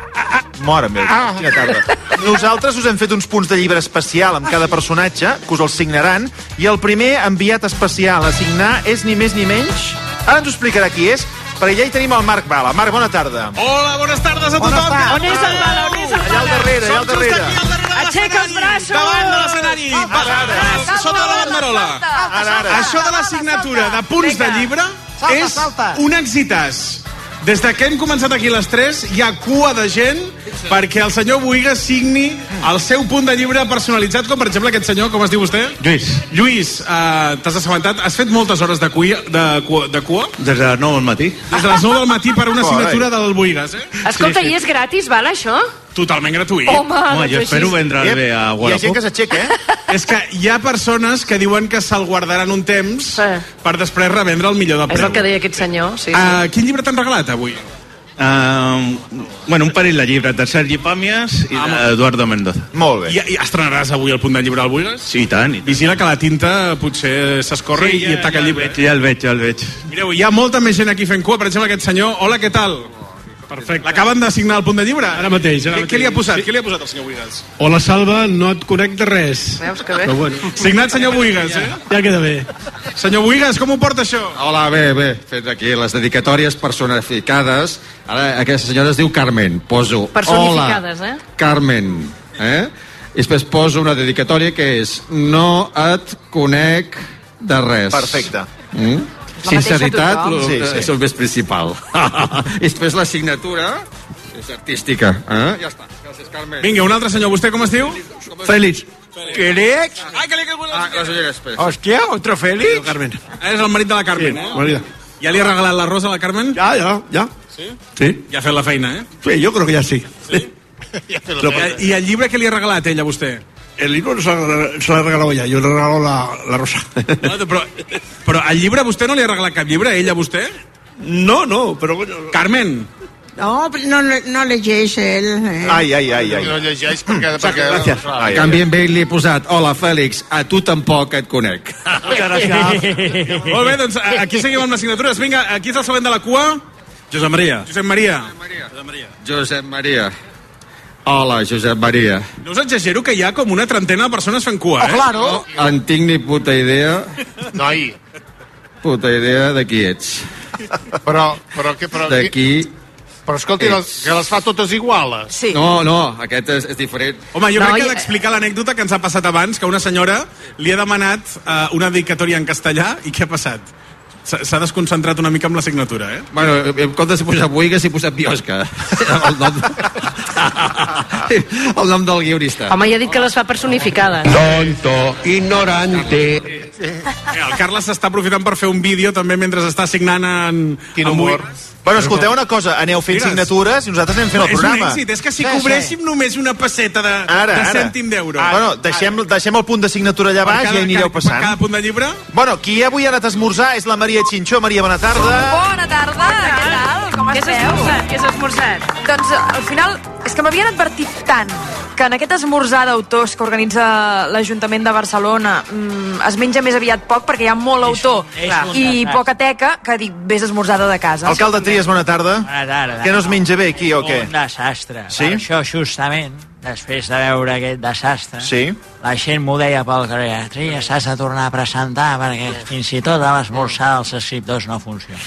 Mora meva, quina tarda. Nosaltres us hem fet uns punts de llibre especial amb cada personatge, que us els signaran, i el primer enviat especial a signar és ni més ni menys... Ara ens ho explicarà qui és, perquè ja hi tenim el Marc Bala. Marc, bona tarda. Hola, bones tardes a tothom. on és el Bala? On és el Allà al Bala? darrere, allà al darrere. Aixeca els braços! Davant de l'escenari. Ara, ara. Sota de la banderola. Ara, ara. Això de la signatura de punts de llibre Salta, és salta. un exitàs. Des de que hem començat aquí les tres, hi ha cua de gent perquè el senyor Boigas signi el seu punt de llibre personalitzat, com per exemple aquest senyor, com es diu vostè? Lluís, Lluís, uh, t'has assabentat? Has fet moltes hores de, cuia, de, cua, de cua? des de les nou del matí. Des de les nou del matí per una signatura del Boigas, eh? Escolta, i és gratis, val, això? Totalment gratuït. Home, Home, doncs jo espero així. vendre'l bé a Hi ha gent que Wallapop. s'aixeca, eh? És que hi ha persones que diuen que se'l guardaran un temps Sí. per després revendre el millor del És preu. el que deia aquest senyor, sí, sí. Uh, quin llibre t'han regalat avui? Uh, bueno, un parell de llibres de Sergi Pàmies i d'Eduardo Mendoza. Molt bé. I, I estrenaràs avui el punt de llibre al Boigas? Sí, i tant, i tant. Vigila que la tinta potser s'escorre Sí, i ataca el llibre. Ja el veig, ja el veig. Mireu, hi ha molta més gent aquí fent cua. Per exemple, aquest senyor. Hola, què tal? Perfecte. L'acaben de signar el punt de llibre? Ara mateix, ara Què, mateix. què li ha posat? Sí. Què li ha posat el senyor Boigas? Hola, Salva, no et conec de res. Veus que bé? Però bueno. Signat senyor Boigas, eh? Ja queda bé. Senyor Boigas, com ho porta això? Hola, bé, bé, fet aquí les dedicatòries personificades. Ara aquesta senyora es diu Carmen, poso Personificades, hola, eh? Carmen, eh? I després poso una dedicatòria que és no et conec de res. Perfecte. Mm? La mateixa Sinceritat tothom. lo, Sí, sí, sí. sí. és el més principal. I després la signatura és artística. Eh? Ja està. Gràcies, Carmen. Vinga, un altre senyor. Vostè com es diu? Fèlix. Fèlix? Ai, que li ha caigut Ah, la senyora Espera. Hòstia, otro Fèlix? Carmen. És el marit de la Carmen, eh? María. Ja li ha regalat l'arròs a la Carmen? Ya, ya, ya. Sí? Sí. Ja ha fet la feina, eh? Sí, yo creo que ya sí. Lo- I el llibre que li ha regalat ella a vostè? el libro se lo se lo he regalado ya, yo le he regalado la, la rosa. No, però, però el llibre a vostè no li ha regalat cap llibre, ella a vostè? No, no, però bueno. Carmen. No, no, no llegeix ell. Eh? Ai, ai, ai, ai. No llegeix perquè... perquè Gràcies. Ai, A canvi, amb ell li he posat hola, Fèlix, a tu tampoc et conec. Molt bé, doncs aquí seguim amb les signatures. Vinga, aquí és el següent de la cua. Josep Maria. Josep Maria. Josep Maria. Hola, Josep Maria. No us exagero que hi ha com una trentena de persones fent cua, eh? Oh, claro. No en tinc ni puta idea, Noi, puta idea de qui ets. però... però, què, però De qui Però escolti, Sí. les, que les fa totes iguales. Sí. No, no, aquest és, és diferent. Home, jo No, crec que i- ha d'explicar l'anècdota que ens ha passat abans, que una senyora li ha demanat uh, una dedicatòria en castellà i què ha passat? S'ha s'ha desconcentrat una mica amb la signatura, eh? Bueno, en comptes de posar Boigas, he posat Biosca. El nom, el nom del guionista. Home, ja ha dit que les fa personificades. Tonto, ignorante. Eh, el Carles s'està aprofitant per fer un vídeo també mentre està signant en... Quin en humor. Boigas. Bueno, escolteu una cosa, aneu fent Digues. signatures i nosaltres anem fent el És un programa. èxit, és que si Sí, cobréssim només una pesseta de, Ara, de ara. cèntim d'euro. Bueno, deixem, deixem el punt de signatura allà Per baix cada- i ja anireu per passant. cada punt de llibre? Bueno, qui avui ha anat a esmorzar és la Maria Xinxó. Maria, bona tarda. Bona tarda, què tal? Com Què has esteu? esmorzat? Què has esmorzat? Doncs al final és que m'havien advertit tant que en aquest esmorzar d'autors que organitza l'Ajuntament de Barcelona mmm, es menja més aviat poc perquè hi ha molt autor és un i desastre. poca teca que dic, vés esmorzada de casa. Alcalde Trias, bona tarda. Bona tarda. Què no es menja bé aquí o què? Un desastre. Sí? Per això, justament, després de veure aquest desastre, Sí. la gent m'ho deia pel carrer. Trias, has de tornar a presentar perquè fins i tot a l'esmorzar dels escriptors no funciona.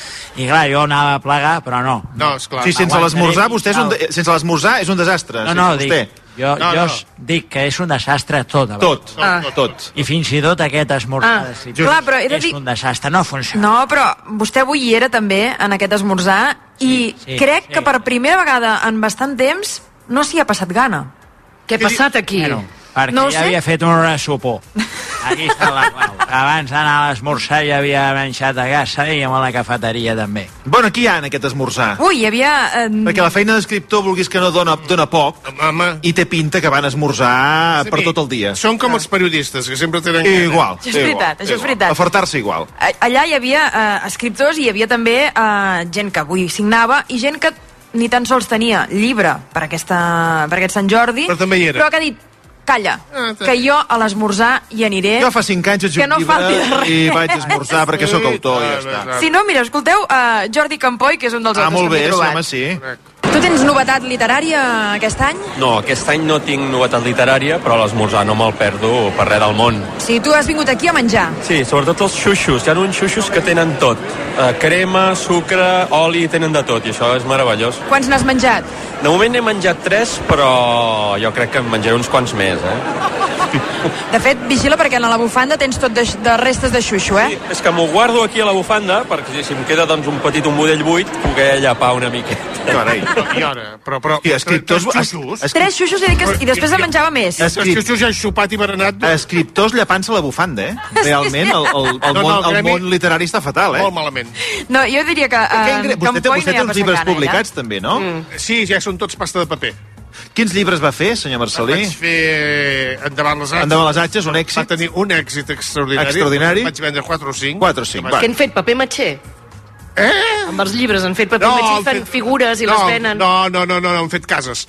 I clar, jo anava a plegar, però no. No, esclar. Sí, sense Aguantaré l'esmorzar, vostè és un, tal. de- sense l'esmorzar és un desastre. No, no, sense dic, vostè. jo, No, jo no. dic que és un desastre tot. a Tot, Ah. tot. I fins i tot aquest esmorzar Ah, d'escriptors clar, però he de és dir- un desastre, no funciona. No, però vostè avui hi era també en aquest esmorzar i sí, crec sí. que per primera vegada en bastant temps no s'hi ha passat gana. Què ha passat aquí? Bueno, perquè No ho ja sé. havia fet un ressupor. Aquí està la clau. Abans d'anar a l'esmorzar ja havia menjat a casa i a la cafeteria també. Bueno, qui hi ha en aquest esmorzar? Ui, hi havia... Eh, Perquè la feina d'escriptor, vulguis que no, dona, dona poc, Home, i té pinta que van esmorzar per tot el dia. són com els periodistes, que sempre tenen... Igual. Això és veritat, això és veritat. Afartar-se igual. A- Allà hi havia eh, escriptors i hi havia també eh, gent que avui signava i gent que ni tan sols tenia llibre per, aquesta, per aquest Sant Jordi, Però també hi era. però que ha dit, calla, Ah, que jo a l'esmorzar hi aniré. Jo fa cinc anys Que vaig no un falti de llibre res. i vaig esmorzar perquè sóc autor i ja està. Si no, mira, escolteu uh, Jordi Campoy, que és un dels Ah, autors molt que bé, m'he sí, trobat. home, sí. Tu tens novetat literària aquest any? No, aquest any no tinc novetat literària, però l'esmorzar no me'l perdo per res del món. Si tu has vingut aquí a menjar. Sí, sobretot els xuxos. Hi ha uns xuxos que tenen tot. Eh, crema, sucre, oli, tenen de tot, i això és meravellós. Quants n'has menjat? De moment n'he menjat tres, però jo crec que en menjaré uns quants més, eh? De fet, vigila perquè en la bufanda tens tot de, de restes de xuxo, eh? És que m'ho guardo aquí a la bufanda, perquè si em queda doncs, un petit un budell buit, poder llapar una miqueta. Carai. I ara, però... però I escriptors... tres xuxos? es- Tres xuxos i, i després en menjava més. Els xuxos ja he sopat i berenat. Escriptors llepant-se la bufanda, eh? Realment, el, el, el, No, no, món, el el gremi- món literari està fatal, eh? Molt malament. No, jo diria que Què uh, ingre- Vostè, té, Campoy vostè no hi té ha uns passat llibres gana, publicats, també, no? Mm. Sí, ja són tots pasta de paper. Quins llibres va fer, senyor Marcelí? Vaig fer Endavant les Atxes. Endavant les Atxes, un èxit. Va tenir un èxit extraordinari. Extraordinari. Vaig vendre quatre o cinc. quatre o cinc, va. Què han fet, paper matxer? Eh? Amb els llibres han fet paper No, matxer i han fan fet- figures i no, les venen. No, no, no, no, no, han fet cases.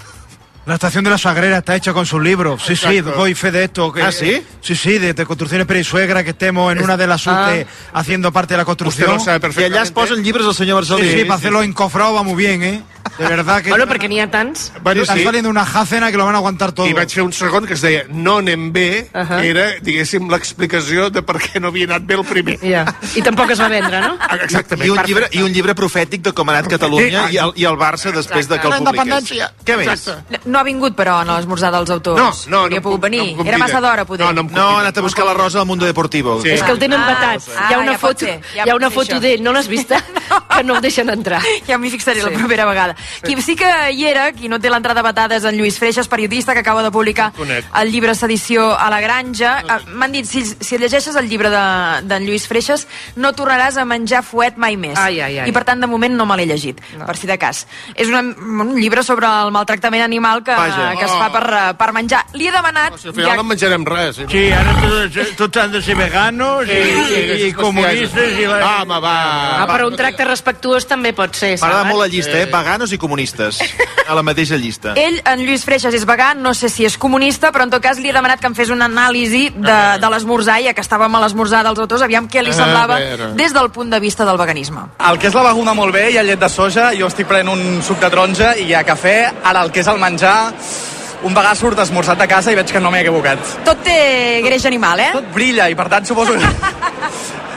La estación de la Sagrera está hecha con sus libros. Sí, sí, Exacto. doy fe de esto. Que, ¿Ah, sí? Sí, sí, de, de Construcciones Pere y Suegra, que estemos en una de las U T E haciendo parte de la construcción. Usted lo sabe I perfectamente. allà es posen llibres del senyor Sí, Marcelí. sí, para hacerlo encofrado va muy bien, ¿eh? De verdad que... Bueno, perquè n'hi ha tants. Bueno, Están sí. saliendo una jacena que lo van a aguantar todo. I vaig fer un segon que es deia No anem bé, Uh -huh. que era, diguéssim, l'explicació de per què no havia anat bé el primer. Ja. I tampoc es va vendre, no? Ah, exactament. I un, llibre, I un llibre profètic de com ha anat Catalunya i el, i el Barça després de que el La publiqués. independència. Què més? Exacte. No ha vingut, però, a l'esmorzar dels autors. No, no, Hauria no, pogut venir. no em convida. Era massa d'hora, poder. No, no em No, ha anat a buscar la Rosa al Mundo Deportivo. Sí. És que el tenen Ah, vetat. ah, hi ha una ja pot foto, ser, ja hi ha pot una ser foto això. d'ell, no l'has vista? Que no el deixen entrar. Ja m'hi fixaré Sí. la propera vegada. Qui sí que hi era, qui no té l'entrada vetada, és en Lluís Freixas, periodista que acaba de publicar Conec. el llibre Sedició a la Granja. Eh, M'han dit, si, si llegeixes el llibre d'en de, Lluís Freixas, no tornaràs a menjar fuet mai més. Ai, ai, ai. I per tant, de moment no me l'he llegit, no. per si de cas. És una, un llibre sobre el maltractament animal que, Vaja. que es fa per, eh, per menjar. Li he demanat... Si al final no menjarem res. Eh? Sí, ara tots, tots han de ser veganos i, i, i comunistes i la... Ah, home, va. Ah, però un tracte respectuós també pot ser, M'agrada saben? molt la llista, eh? Veganos i comunistes. A la mateixa llista. Ell, en Lluís Freixas, és vegà, no sé si és comunista, però en tot cas li he demanat que em fes una anàlisi de, de l'esmorzar, ja que estàvem a l'esmorzar dels autors, aviam què li A semblava veure. des del punt de vista del veganisme. El que és la beguda molt bé, hi ha llet de soja, jo estic prenent un suc de taronja i hi ha cafè. Ara el que és el menjar, un vegà surt esmorzat de casa i veig que no m'he equivocat. Tot té greix animal, eh? Tot brilla i per tant suposo que...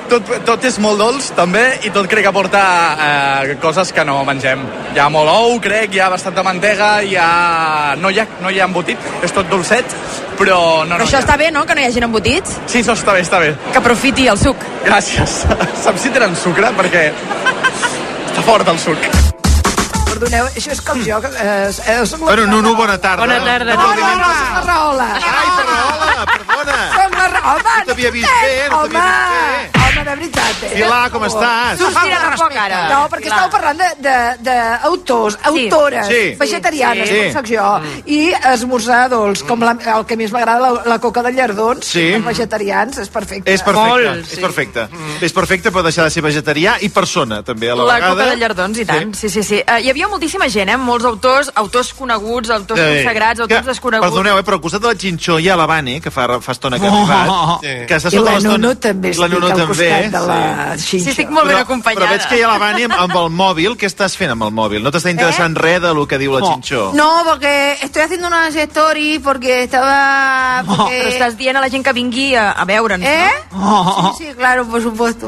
tot, tot és molt dolç, també, i tot crec que porta eh, coses que no mengem. Hi ha molt ou, crec, hi ha bastanta mantega, hi ha... No hi ha, no hi ha embotit, és tot dolcet, però... No, Però no, això ja. està bé, no?, que no hi hagin embotits? Sí, això està bé, està bé. Que aprofiti el suc. Gràcies. Saps si tenen sucre? Perquè està fort el suc. Perdoneu, això és com jo. Que, eh, eh, soc la... Bueno, Nunu, bona tarda. Bona tarda. No, no, no, soc la Rahola. Ai, Rahola, perdona. Som la Rahola. Home, No t'havia vist bé, no t'havia vist bé. Home, de veritat. Eh? Pilar, com estàs? Tu tira de poc, ara. No, perquè estàveu parlant d'autors, autores, Sí. vegetarianes, Sí. com soc jo, i esmorzar dolç, com la, el que més m'agrada, la, la coca de llardons, Sí. els vegetarians, és perfecte. És perfecte, Molt, és perfecte. És perfecte per deixar de ser vegetarià i persona, també, a la, La vegada. coca de llardons, i tant. Sí, sí, sí. Uh, hi havia moltíssima gent, eh? Molts autors, autors coneguts, autors Sí. consagrats, autors Que, desconeguts. Perdoneu, eh, però al costat de la Xinxó hi ha la Vane, que fa, fa estona que ha Oh. arribat, Sí. que està I sota la l'estona. Nuno també La Nuno estic al també, costat de la sí. Xinxó. Sí, estic molt ben Però, acompanyada. però veig que hi ha la Vane amb, amb el mòbil. Què estàs fent amb el mòbil? No t'està interessant res de lo que diu la Xinxó? No, porque estoy haciendo unas stories porque estaba... Porque... Però estàs dient a la gent que vingui a, a veure'ns, ¿Eh? no? Sí, sí, claro, por supuesto.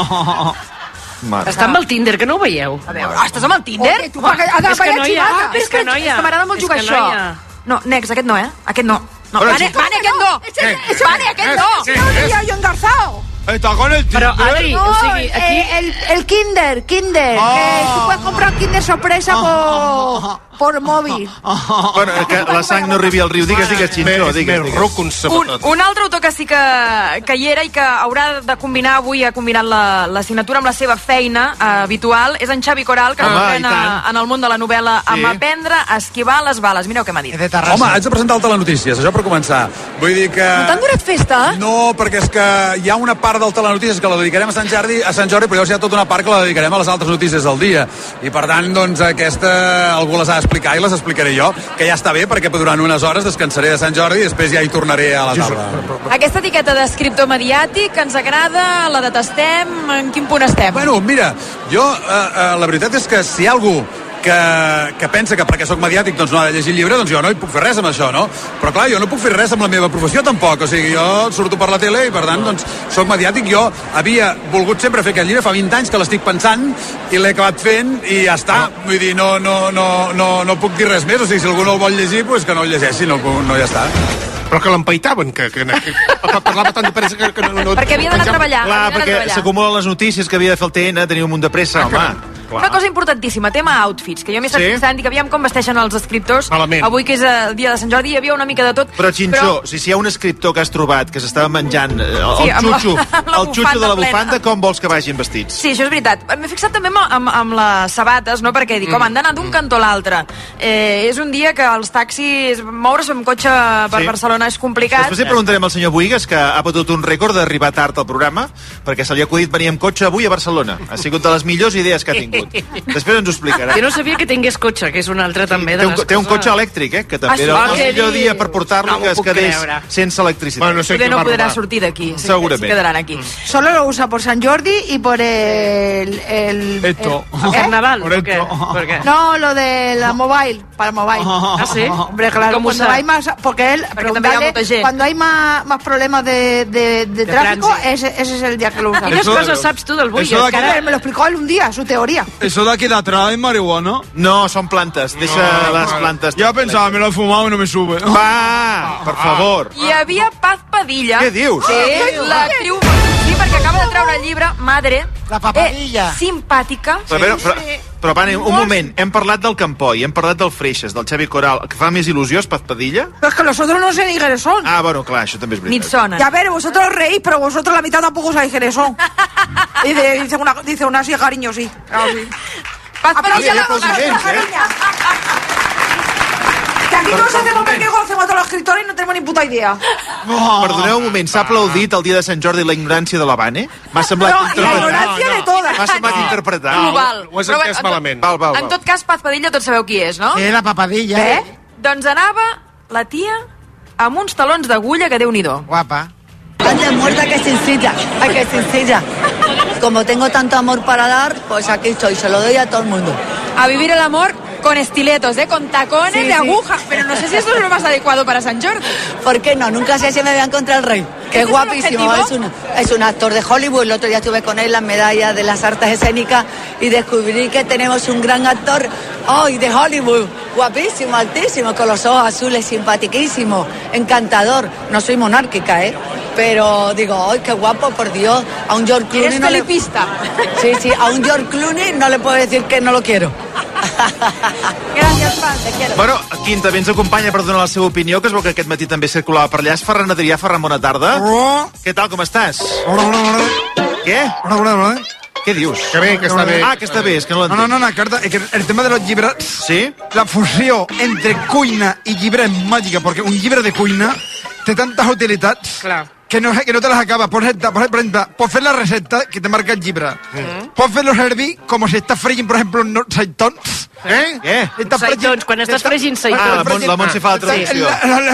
Mare. Està amb el Tinder, que no ho veieu. A veure, ah, estàs amb el Tinder? Oye, tu, perquè, aga, És que vaya no hi ha, xivata. és que no hi ha. És que m'agrada molt És jugar que no això. hi ha. No, Nex, aquest no, eh? Aquest no. No, Però Vane, si- Vane, aquest no! Vane, aquest no! ¿Qué no yo engarzado? Está con el Però, Adri, No, o sigui, aquí... eh, el, el Kinder, Kinder. Oh. Que tú puedes comprar un Kinder sorpresa por, por móvil. Bueno, que la sang no arribi al riu. Digues, digues, Xinxó, digues, digues. Un, un altre autor que sí que, que hi era i que haurà de combinar avui, ha combinat la, la signatura amb la seva feina eh, habitual, és en Xavi Coral, que Home, es i en, tant. en el món de la novel·la Sí. amb aprendre a esquivar les bales. Mireu què m'ha dit. Home, haig de presentar el Telenotícies, això per començar. Vull dir que... No t'han donat festa? No, perquè és que hi ha una part del Telenotícies que la dedicarem a Sant Jordi, a Sant Jordi, però llavors hi ha tota una part que la dedicarem a les altres notícies del dia. I per tant, doncs, aquesta algú les ha d'explicar i les explicaré jo, que ja està bé perquè durant unes hores descansaré de Sant Jordi i després ja hi tornaré a la taula. Aquesta etiqueta d'escriptor mediàtic ens agrada, la detestem, en quin punt estem? Bueno, mira, jo, eh, eh, la veritat és que si hi ha algú que, que pensa que perquè sóc mediàtic doncs no ha de llegir llibre, doncs jo no hi puc fer res amb això, no? Però clar, jo no puc fer res amb la meva professió tampoc, o sigui, jo surto per la tele i per tant, doncs, soc mediàtic. Jo havia volgut sempre fer aquest llibre, fa vint anys que l'estic pensant i l'he acabat fent i ja està. Vull dir, no, no, no, no, no puc dir res més, o sigui, si algú no el vol llegir, doncs que no el llegeixi, no, no ja està. Però que l'empaitaven, que, que, que, que parlava tant de pressa que, que no, no... Perquè havia d'anar a treballar. Clar, havia d'anar a perquè treballar. s'acumulen les notícies que havia de fer el T N, tenia un munt de pressa, home. Una cosa importantíssima, tema outfits, que jo m'he estat Sí? pensant, dic, aviam com vesteixen els escriptors. Malament. Avui, que és el dia de Sant Jordi, hi havia una mica de tot. Però, Xinxó, si hi ha un escriptor que has trobat que s'estava menjant eh, el, Sí, amb la- xutxo, amb la el xutxo de la bufanda bufanda, com vols que vagin vestits? Sí, això és veritat. M'he fixat també amb, amb, amb les sabates, no? Perquè dic, Mm. com han d'anar d'un cantó a l'altre. Eh, és un dia que els taxis, moure's amb cotxe per Sí. Barcelona és complicat. Després li preguntarem al senyor Buigas, que ha batut un rècord d'arribar tard al programa, perquè se li ha acudit venir amb cotxe avui a Barcelona. Ha sigut de les millors idees que ha tingut. Després ens ho explicarà. Jo no sabia que tingués cotxe, que és un altre també de Té un, les té un coses. cotxe elèctric, eh? Que Ah, també sí? era Ah, el què millor dius? dia per portar-lo No que m'ho es puc quedés creure. sense electricitat. Bueno, no sé Poder qui no va podrà robar. sortir d'aquí. Sí, Segurament. sí quedaran aquí. Solo lo usa por San Jordi y por el... el Esto. ¿El carnaval? Por ¿o qué? esto. ¿Por qué? No, lo de la mobile, para mobile. ¿Ah, sí? Hombre, claro, ¿Cómo cuando sabe? hay más... Porque él, Porque también hay preguntarle, mucha gente. cuando hay más, más problemas de, de, de, tráfico, trànsit. ese, ese es el día que lo usa. Quines coses saps tu del Buigas? Eso de Que ara me lo explicó él un día, su teoría. Eso de aquí de atrás es marihuana. No, són plantes. Deixa les plantes. Ya pensaba, me lo he fumado y no me sube. Va, per favor. Hi havia Paz Padilla. Què dius? Sí, l'actriu... Sí, perquè acaba de treure el llibre Madre. La papadilla. Eh, simpàtica. Però, però, però, però Vane, un moment, hem parlat del Campoy, hem parlat del Freixas, del Xavi Coral. El que fa més il·lusió és Paz Padilla? Pero es que los otros no sé ni quiénes son. Ah, bueno, clar, això també és Ni et veritat. sonen. Ya ver, vosotros reís, pero vosotros la mitad tampoco sabéis quiénes son. Dice, dice, una, dice una así, cariño, sí. Claro, sí. Paz Padilla, Hi ha aplaudiments, eh? Que aquí nos hacemos ver que conocemos a todos los escritores y no tenemos ni puta idea. Perdoneu un moment, s'ha aplaudit el dia de Sant Jordi la ignorància de la Vane? M'ha semblat No, la interpretar. ignorancia de todas. M'ha semblat interpretar. Global. Ho has Però, entès en tot- malament. Val, val, En val. tot cas, Paz Padilla tots sabeu qui és, no? Eh, la papadilla. Eh? Doncs anava la tia amb uns talons d'agulla que Déu-n'hi-do. Guapa. Antes muerta que sencilla, ay, que sencilla. Como tengo tanto amor para dar, pues aquí estoy, se lo doy a todo el mundo. A vivir el amor con estiletos, ¿eh? Con tacones Sí, de sí. aguja. Pero no sé si esto es lo más adecuado para San Jordi. ¿Por qué no? Nunca sé si me vean contra el rey. Que ¿Ese es el guapísimo. Es objetivo? un, es un actor de Hollywood. El otro día estuve con él en las medallas de las artes escénicas y descubrí que tenemos un gran actor hoy de Hollywood. Guapísimo, altísimo, con los ojos azules, simpatiquísimo, encantador. No soy monárquica, ¿eh? Pero digo, ¡ay, qué guapo, por Dios! A un George Clooney ¿Eres no le... felipista? Sí, sí, a un George Clooney no le puedo decir que no lo quiero. Gràcies, Paz, te quiero. Bueno, Quim també ens acompanya per donar la seva opinió, que es veu que aquest matí també circulava per allà. És Ferran Adrià. Ferran, bona tarda. Hola. Què tal, com estàs? Hola, hola, hola. Què? Hola, hola, hola. Què dius? Que bé, que està bé. Ah, que està bé, és que no No, l'entenc. no, no, no, Carta, es que el tema de los llibres... Sí? La fusió entre cuina i llibre és màgica, perquè un llibre de cuina té tantes utilitats Clar. que no, que no te las acaba. Por ejemplo, por ejemplo, pots fer la receta que te marca el llibre. Mm. Pots fer-lo servir com si estàs fregint, per exemple, uns seitons. Eh? Què? Seitons, quan estàs fregint seitons. Ah, la, la Montse fa la traducció.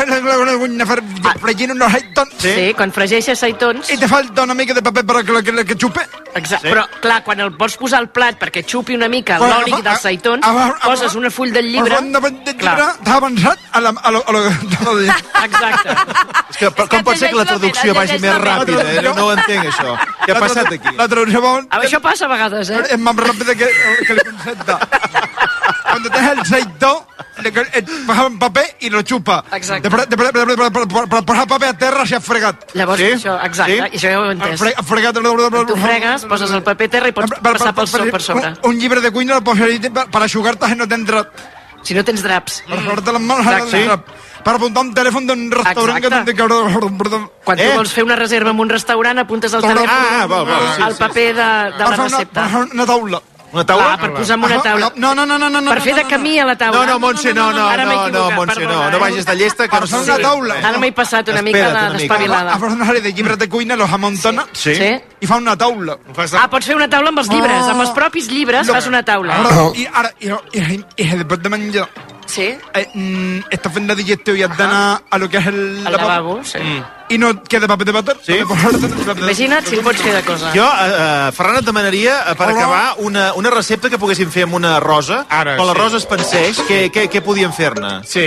Fregint uns seitons. Sí, quan fregeixes seitons... I te falta una mica de paper per que, que, que xupe. Exacte, però clar, quan el vols posar al plat perquè xupi una mica Bueno, l'oli agafa- dels seitons, agafa- agafa- poses una full del llibre... Al fons del llibre t'ha avançat a, la, a, lo, a lo... Exacte. És que, però com pot ser que la traducció vagi més ràpida? Eh? No, no ho entenc, això. Què ha passat aquí? La traducció va... A això passa a vegades, eh? Es más rápida que, que el concepto. Cuando te das el seitó, le baja un paper i lo xupa. Exacte. Per, per, per, per, per, per, per posar paper a terra s'ha fregat. Llavors, això, exacte, i això ja ho he entès. Fre, fregat... Tu fregues, poses el paper a terra i pots passar pel so per sobre. Un, un llibre de cuina el pots servir per, per aixugar-te si no tens drap. Si no tens draps. Per lavarte les mans, Exacte. sí. drap. Per apuntar un telèfon d'un restaurant Exacte. que té que... Quan tu vols fer una reserva en un restaurant, apuntes al Torna- telèfon Ah, val, val, sí, al sí, paper de, de la Per fer una- recepta. per fer una taula. Una taula? Ah, per posar en una taula. No, no, no, no, no, Per fer de camí a la taula. No, no, Montse, no, no, Ara m'he no, no, equivocat, Montse, no, perdona, no eh? vagis de llesta, que Per no fer sé una si- taula. Ara m'he passat una mica Espera't de- una mica. d'espavilada. A fer una sèrie de llibres de cuina, los amontona Sí. Sí. i fa una taula. Ah, pots fer una taula amb els llibres. Amb els propis llibres No. fas una taula. Ara, I ara, i, i, i, i després de menjar, Sí. eh, mm, estàs fent la digestió i has d'anar a lo que és el, Al lavabo, sí. I no et queda paper de vàter. Sí. Imagina't si el pots fer de cosa. Jo, eh, eh, Ferran, et demanaria, eh, per Hola. acabar, una, una recepta que poguéssim fer amb una rosa. Ara, Quan la sí. rosa es penseix, què, què, què podíem fer-ne? Sí.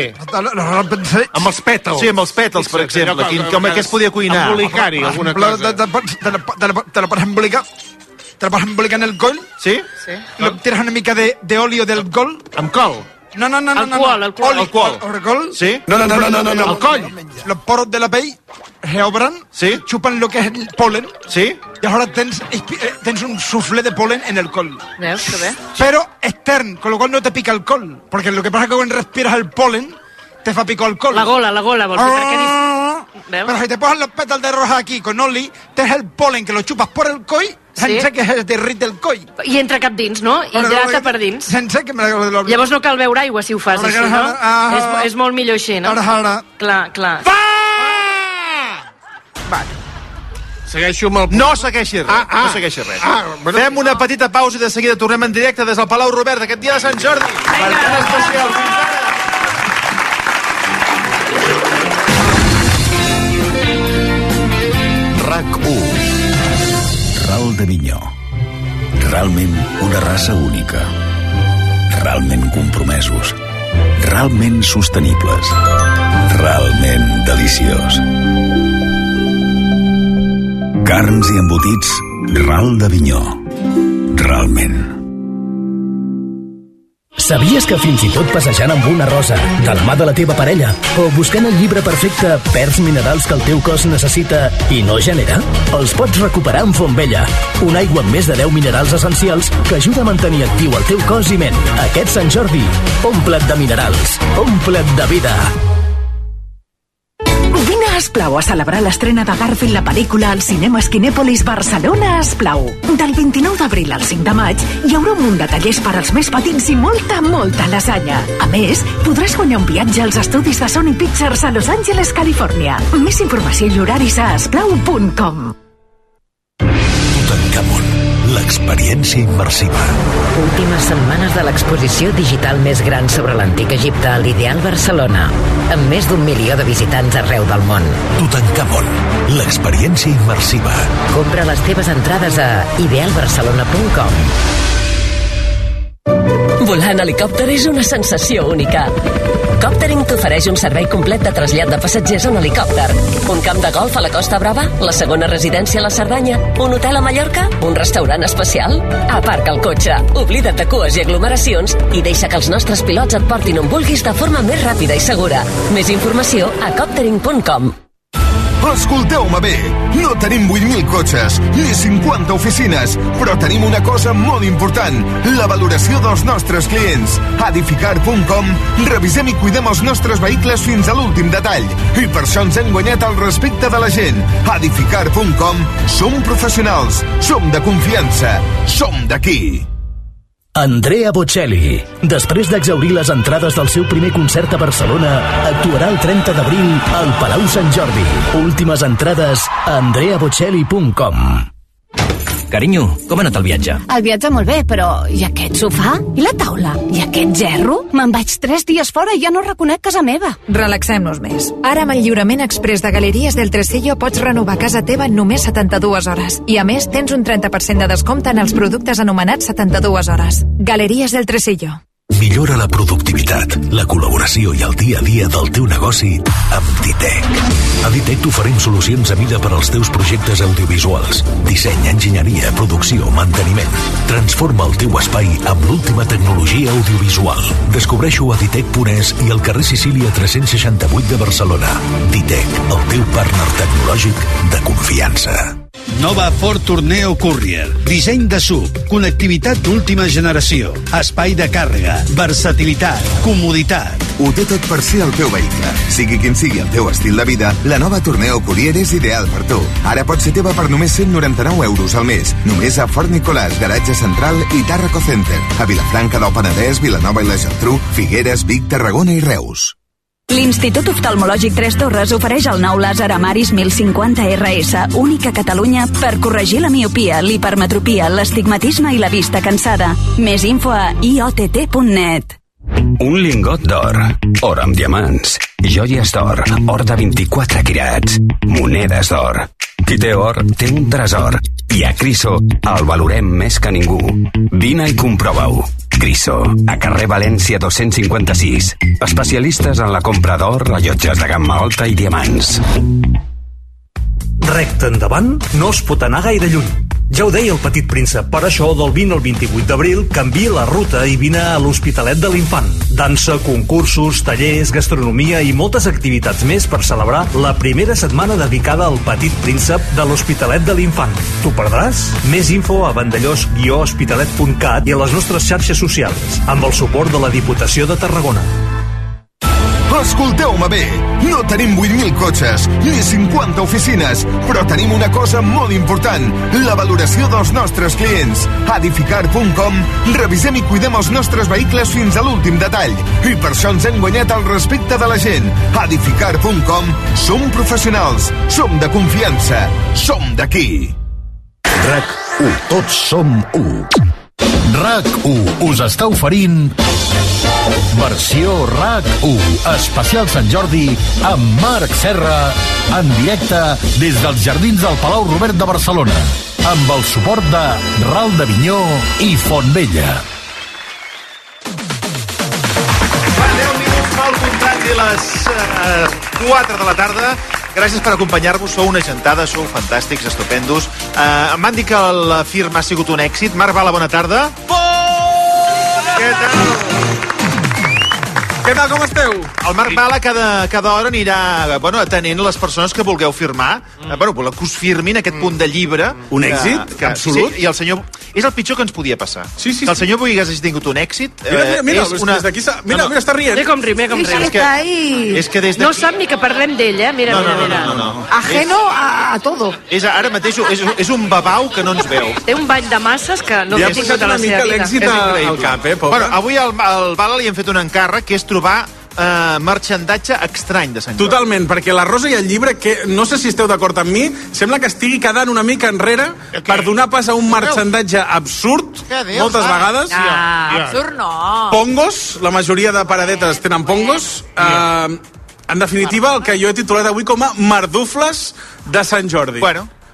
Amb els pètals. Sí, amb els pètals, per Exacte, exemple. allò que- Quin, com, què es podia cuinar? Embolicar-hi alguna cosa. Te, te, te, la- te, la- te la pots embolicar. Te la pots embolicar en el col. Sí? Sí. I le tiras una mica de, de óleo del col. Amb col. No, no, no, no. no, Alcohol, no. alcohol. Oli, Alcohol. alcohol. Sí? No, no, no, no, no, no, no. El coll. Los poros de la pell se obran, Sí? chupan lo que es el polen Sí? y ahora tens, eh, tens un soufflé de polen en el col. Veus que bé? Pero externo, con lo cual no te pica el col. Porque lo que pasa es que cuando respiras el polen, te fa picar el col. La gola, la gola, vols dir, perquè... Ah, Veus? Pero si te pones los pétalos de rosa aquí con oli, tens el polen que lo chupas por el coll, sense que se derrite el coll. I entra cap dins, no? I hidrata per dins. Sense que me lo... Llavors no cal beure aigua si ho fas Ara, així, no? ara, ara. És, és molt millor així, no? Ara, ara. Clar, clar. Segueixo amb el... No segueixi res. Ah, ah. no segueixi res. Ah, bueno. Fem una petita pausa i de seguida tornem en directe des del Palau Robert aquest dia de Sant Jordi. Per tant, especial. Fins ara. RAC u. Ral de Vinyó. Realment una raça única. Realment compromesos. Realment sostenibles. Realment deliciós. Carns i embotits Ral de Vinyó. Realment. Sabies que fins i tot passejant amb una rosa, de la mà de la teva parella, o buscant el llibre perfecte, perds minerals que el teu cos necessita i no genera? Els pots recuperar amb Fontvella, una aigua amb més de deu minerals essencials que ajuda a mantenir actiu el teu cos i ment. Aquest Sant Jordi, omple't de minerals, omple't de vida. Vine a Esplau a celebrar l'estrena de Garfield, la pel·lícula, al cinema Esquinèpolis Barcelona a Esplau. Del vint-i-nou d'abril al cinc de maig hi haurà un munt de tallers per als més petits i molta, molta lasanya. A més, podràs guanyar un viatge als estudis de Sony Pictures a Los Angeles, Califòrnia. Més informació i horaris a esplau punt com. Tutankamon, l'experiència immersiva. Últimes setmanes de l'exposició digital més gran sobre l'antic Egipte a l'Ideal Barcelona, amb més d'un milió de visitants arreu del món. Tutankamon, l'experiència immersiva. Compra les teves entrades a ideal barcelona punt com. Volar en helicòpter és una sensació única. Coptering t'ofereix un servei complet de trasllat de passatgers en helicòpter. Un camp de golf a la Costa Brava, la segona residència a la Cerdanya, un hotel a Mallorca, un restaurant especial. Aparca el cotxe, oblida't de cues i aglomeracions i deixa que els nostres pilots et portin on vulguis de forma més ràpida i segura. Més informació a coptering punt com. Escolteu-me bé, no tenim vuit mil cotxes ni cinquanta oficines, però tenim una cosa molt important, la valoració dels nostres clients. A edificar punt com revisem i cuidem els nostres vehicles fins a l'últim detall i per això ens hem guanyat el respecte de la gent. A edificar punt com som professionals, som de confiança, som d'aquí. Andrea Bocelli, després d'exhaurir les entrades del seu primer concert a Barcelona, actuarà el trenta d'abril al Palau Sant Jordi. Últimes entrades a andrea bocelli punt com. Carinyo, com ha anat el viatge? El viatge molt bé, però i aquest sofà? I la taula? I aquest gerro? Me'n vaig tres dies fora i ja no reconec casa meva. Relaxem-nos més. Ara amb el lliurament express de Galeries del Tresillo pots renovar casa teva en només setanta-dues hores. I a més tens un trenta per cent de descompte en els productes anomenats setanta-dues hores. Galeries del Tresillo. Millora la productivitat, la col·laboració i el dia a dia del teu negoci amb Ditec. A Ditec t'oferim solucions a mida per als teus projectes audiovisuals. Disseny, enginyeria, producció, manteniment. Transforma el teu espai amb l'última tecnologia audiovisual. Descobreixo a ditec punt es i al carrer Sicília tres-cents seixanta-vuit de Barcelona. Ditec, el teu partner tecnològic de confiança. Nova Ford Tourneo Courier. Disseny de S U V, connectivitat d'última generació, espai de càrrega, versatilitat, comoditat. Ho té tot per ser el teu vehicle. Sigui quin sigui el teu estil de vida, la nova Tourneo Courier és ideal per tu. Ara pot ser teva per només cent noranta-nou euros al mes. Només a Fort Nicolàs, Garatge Central i Tàrraco Center. A Vilafranca del Penedès, Vilanova i la Geltrú, Figueres, Vic, Tarragona i Reus. L'Institut Oftalmològic Tres Torres ofereix el nou làser Amaris mil cinquanta R S, únic a Catalunya per corregir la miopia, l'hipermetropia, l'estigmatisme i la vista cansada. Més info a i o te te punt net. Un lingot d'or, or amb diamants, joies d'or, or de vint-i-quatre quirats, monedes d'or. Qui té or, té un tresor. I a Criso el valorem més que ningú. Vine i comprova-ho. Criso, a carrer València dos-cents cinquanta-sis. Especialistes en la compra d'or, rellotges de gamma alta i diamants. Recte endavant no es pot anar gaire lluny. Ja ho deia el Petit Príncep, per això del vint al vint-i-vuit d'abril canvia la ruta i vine a l'Hospitalet de l'Infant. Dansa, concursos, tallers, gastronomia i moltes activitats més per celebrar la primera setmana dedicada al Petit Príncep de l'Hospitalet de l'Infant. T'ho perdràs? Més info a vandellós guió hospitalet punt cat i a les nostres xarxes socials, amb el suport de la Diputació de Tarragona. Escolteu-me bé, no tenim vuit mil cotxes ni cinquanta oficines, però tenim una cosa molt important, la valoració dels nostres clients. A edificar punt com revisem i cuidem els nostres vehicles fins a l'últim detall i per això ens hem guanyat el respecte de la gent. A edificar punt com som professionals, som de confiança, som d'aquí. RAC u, tots som u. RAC u us està oferint versió RAC u, especial Sant Jordi amb Marc Serra en directe des dels jardins del Palau Robert de Barcelona amb el suport de Ral de Vinyó i Fontvella. deu minuts fa el contracte i les uh, quatre de la tarda. Gràcies per acompanyar-vos, sou una gentada, sou fantàstics, estupendos. Uh, em van dir que la firma ha sigut un èxit. Marc Bala, bona tarda. Bona! Què tal? Què tal, com esteu? El Marc Bala cada, cada hora anirà bueno, atenent les persones que vulgueu firmar. Mm. Bueno, voleu que us firmin aquest punt de llibre. Un èxit, que, que absolut. Sí, i el senyor... És el pitjor que ens podia passar. Sí, sí, que el sí. senyor Boigas hagi tingut un èxit... Mira, mira, mira, és una... des d'aquí... Mira, no, no. mira, està rient. Mira com riu, mira com riu. És que, és que des no sap ni que parlem d'ell, eh? Mira, no, no, mira, mira. No, no, no, no. Ajeno a, a todo. És, ara mateix és, és un babau que no ens veu. Té un bany de masses que no ja ha tingut a la seva vida. És increïble. Cap, eh, bueno, avui al, al Bala li hem fet un encàrrec que és trobar Uh, marxandatge estrany de Sant Jordi. Totalment, perquè la Rosa i el llibre, que no sé si esteu d'acord amb mi, sembla que estigui quedant una mica enrere okay. per donar pas a un marxandatge absurd, moltes ah, vegades. Ah, ja. Absurd no. Pongos, la majoria de paradetes tenen pongos. Uh, en definitiva, el que jo he titulat avui com a mardufles de Sant Jordi. Bueno,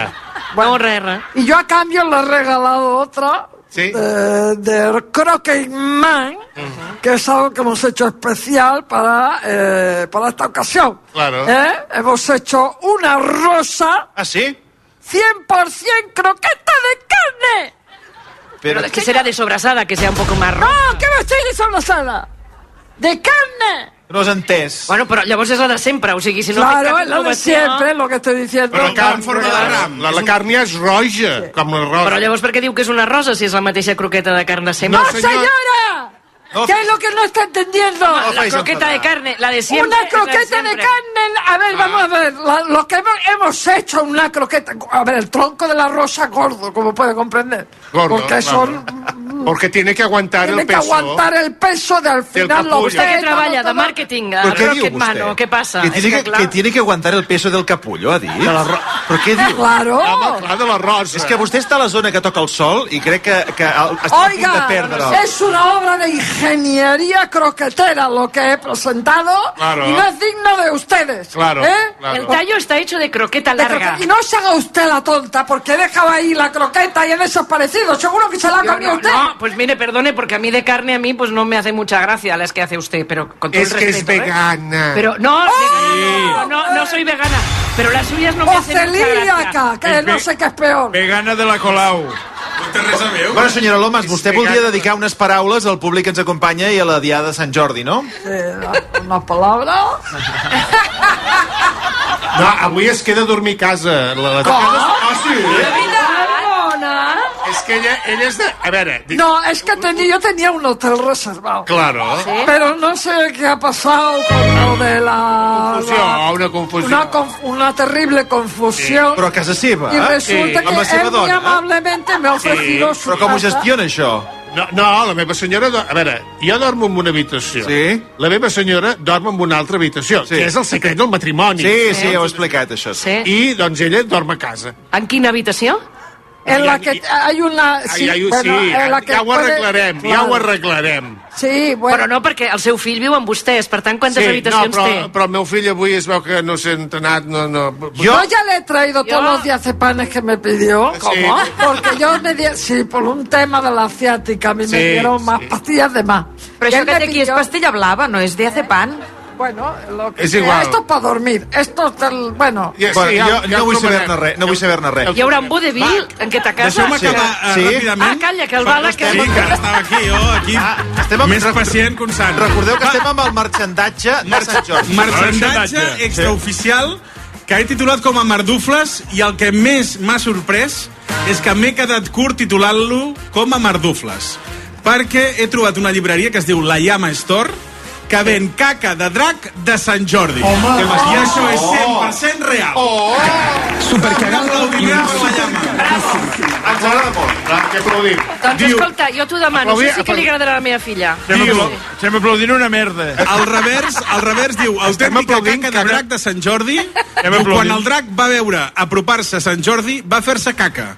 Vinga. Bueno, res, res. Y yo a cambio le he regalado otra ¿Sí? de, de Croquet Man, uh-huh. que es algo que hemos hecho especial para, eh, para esta ocasión. Claro. ¿Eh? Hemos hecho una rosa. ¿Ah, sí? cien por ciento croqueta de carne. Pero es que será de sobrasada, que sea un poco más roja. No, ¿qué me estoy de sobrasada? De carne. No has entès. Bueno, però llavors és la de sempre, o sigui, si no... Claro, es la de siempre, lo que estoy diciendo. Però la carn forma de ram. La, la carn ja és roja, sí. Com la rosa. Però llavors per què diu que és una rosa si és la mateixa croqueta de carn de sempre? ¡No, señora! No, ¿Qué es lo que no está entendiendo? No, la croqueta de carne, la de siempre. Una croqueta de carne. A ver, ah. vamos a ver. La, lo que hemos, hemos hecho una croqueta. A ver, el tronco de la rosa gordo, como puede comprender. Gordo, porque claro. son. Porque tiene que aguantar tiene el peso. Tiene que aguantar el peso de al final lo que que treballa de marketing a Rocketman, ¿qué pasa? Que tiene que, que, que tiene que aguantar el peso del capullo, ha dit? De la ro... Però què diu? Claro. Home, clar, de la rosa. És que vostè està a la zona que toca el sol i crec que, que està a punt de perdre. Es una obra de ingeniería croquetera lo que he presentado claro. y no es digno de ustedes. Claro, ¿eh? claro. El tallo está hecho de croqueta de larga. Croqueta. Y no se haga usted la tonta porque he dejado ahí la croqueta y he desaparecido. Seguro que se la ha comido no, usted. No, pues mire, perdone, porque a mí de carne a mí pues no me hace mucha gracia las que hace usted, pero con todo es el respeto. Es que es vegana. ¿eh? Pero no, ¡Oh! vegana, no, no, no soy vegana. Pero las suyas no me hacen mucha gracia. Que es no sé què és peor. Vegana de la Colau. Bueno, senyora Lomas, vostè voldria dedicar unes paraules al públic que ens acompanya i a la Diada de Sant Jordi, no? Sí, una palabra. No, avui es queda a dormir a casa. La, la... Com? Ah, sí? De veritat, bona. És que ella, ella és de... A veure... No, es que tenía, yo tenía un hotel reservado. Claro. ¿Sí? Pero no sé qué ha pasado con lo de la... Confusió, la una confusió. Una, conf, una terrible confusión. Sí, però a casa seva. Y resulta sí. que la seva él dona. muy amablemente me ha ofrecido sí. su Però com ho casa. gestiona, això? No, no, la meva senyora... A veure, jo dormo en una habitació. Sí. La meva senyora dorm en una altra habitació, sí. que és el secret del matrimoni. Sí, sí, ja ho he explicat, això. Sí. I, doncs, ella dorm a casa. En quina habitació? En la que hay una... Sí, hay, bueno, sí en la que ja ho arreglarem, puede... ja ho arreglarem. Sí, bueno. Però no, perquè el seu fill viu amb vostès, per tant, quantes sí, habitacions no, però, té? però el meu fill avui es veu que no s'ha entenat, no, no... Yo ya le he traído ¿Yo? todos los diazepanes que me pidió. ¿Cómo? Sí. Porque yo me di... Sí, por un tema de la ciática, a mí sí, me dieron sí. más pastillas de más. Però això que té aquí pidió... és pastilla blava, no és diazepam. Bueno, lo que es igual. Esto es para dormir. Esto es del... Bueno. Ja, bueno sí, ja, jo ja no vull saber-ne res, no vull saber-ne res. Hi haurà un vodevil en què ta casa... Deixeu-me acabar uh, Sí? ràpidament. Ah, calla, que el bala... Que... Sí, que ara estava aquí, jo, aquí, Ah, estem amb... més pacient que un sant. Recordeu que estem amb el marxandatge de Sant Jordi. Marxandatge extraoficial que he titulat com a Mardufles i el que més m'ha sorprès és que m'he quedat curt titulant-lo com a Mardufles. Perquè he trobat una llibreria que es diu La Llama Store que ven caca de drac de Sant Jordi. Home, I oh, això és cent per cent real. Oh! Supercagat l'audiment de La Llama. Ens agrada molt. Clar, que aplaudim. Doncs Diu- escolta, jo t'ho demano, Aplaudir- això sí que li agradarà a la meva filla. Diu, Estem aplaudint una merda. al revés, al revés diu, autèntica aplaudint caca de caca. drac de Sant Jordi. Diu, aplaudint. quan el drac va veure apropar-se a Sant Jordi, va fer-se caca.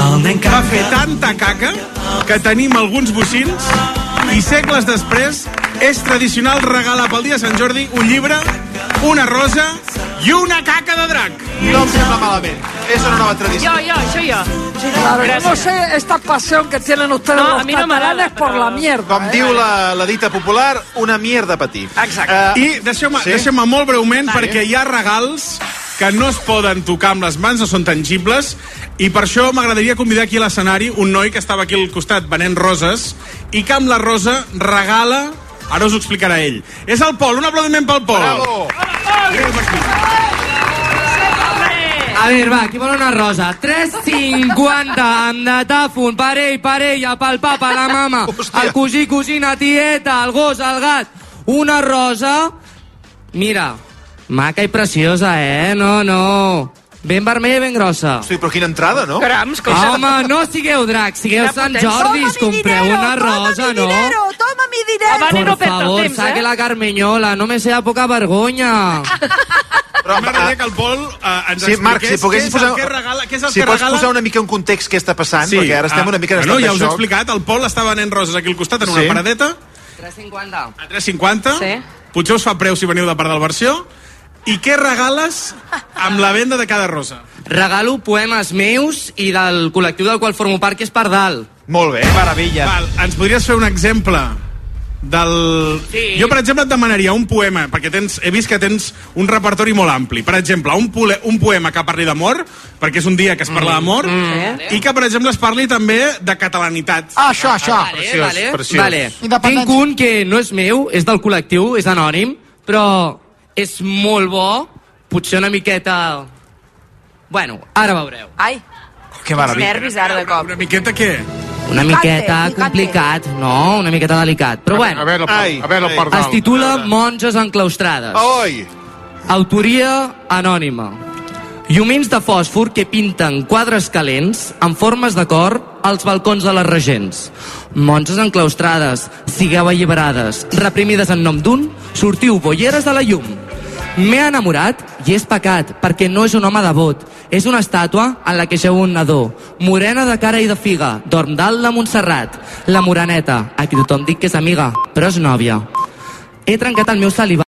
Va fer tanta caca que tenim alguns bocins i segles després és tradicional regalar pel dia de Sant Jordi un llibre, una rosa i una caca de drac. No em sembla malament. És una nova tradició. Jo, jo, això jo. Sí, claro, yo no Gracias. sé esta pasión que tienen ustedes No, a los mí no me catalanes agrada, por pero- la mierda. Com ¿eh? diu la, la dita popular, una mierda patir. Exacte. Uh, I deixeu-me Sí? deixeu molt breument, Vale. perquè hi ha regals que no es poden tocar amb les mans, no són tangibles, i per això m'agradaria convidar aquí a l'escenari un noi que estava aquí al costat venent roses i que amb la rosa regala, ara us ho explicarà ell. És el Pol, un aplaudiment pel Pol. Bravo! A ver, va, qui vol una rosa? tres cinquanta amb datàfon, parell, parella, pel papa, la mama, Hòstia. el cosí, cosina, tieta, el gos, el gat. Una rosa... Mira, maca i preciosa, eh? No, no. Ben vermella i ben grossa. Hosti, però quina entrada, no? Carams, que Home, no sigueu dracs, sigueu Sant Jordis, compreu una rosa, no? toma mi dinero. Vale, no Por perd el favor, temps, saque eh? la Carmenyola, no me sea poca vergonya. Però m'agradaria que el Pol eh, ens Sí, Marc, si expliqués què poguessis és posar... el que regala, què és el si que pots regala... posar una mica en context què està passant, sí, perquè ara estem ah, una mica en bueno, estat ja de us he xoc. explicat, el Pol està venent roses aquí al costat en una Sí. paradeta tres cinquanta. a tres cinquanta. Sí. Potser us fa preu si veniu de part del versió. I què regales amb la venda de cada rosa? regalo poemes meus i del col·lectiu del qual formo part, que és Pardal. Molt bé. Meravella. Val, ens podries fer un exemple del... Sí. Jo, per exemple, et demanaria un poema, perquè tens, he vist que tens un repertori molt ampli. Per exemple, un, pole, un poema que parli d'amor, perquè és un dia que es parla d'amor, mm. i que, per exemple, es parli també de catalanitat. Ah, això, això. Vale, Preciós, vale, preciós. vale. Tinc un que no és meu, és del col·lectiu, és anònim, però és molt bo, potser una miqueta... Bueno, ara veureu. Ai, que meravella. nervis ara de cop. Una miqueta què? Una miqueta complicat, no, una miqueta delicat. Però bueno, a veure, Ai, a veure el pardal. es titula Monges enclaustrades. Oi! Autoria anònima. Llumins de fòsfor que pinten quadres calents en formes de cor als balcons de les regents. Monges enclaustrades, sigueu alliberades, reprimides en nom d'un, sortiu boieres de la llum. M'he enamorat i és pecat, perquè no és un home devot. És una estàtua en la que seu un nadó, morena de cara i de figa, dorm dalt de Montserrat. La moreneta, a qui tothom dic que és amiga, però és nòvia. He trencat el meu saliva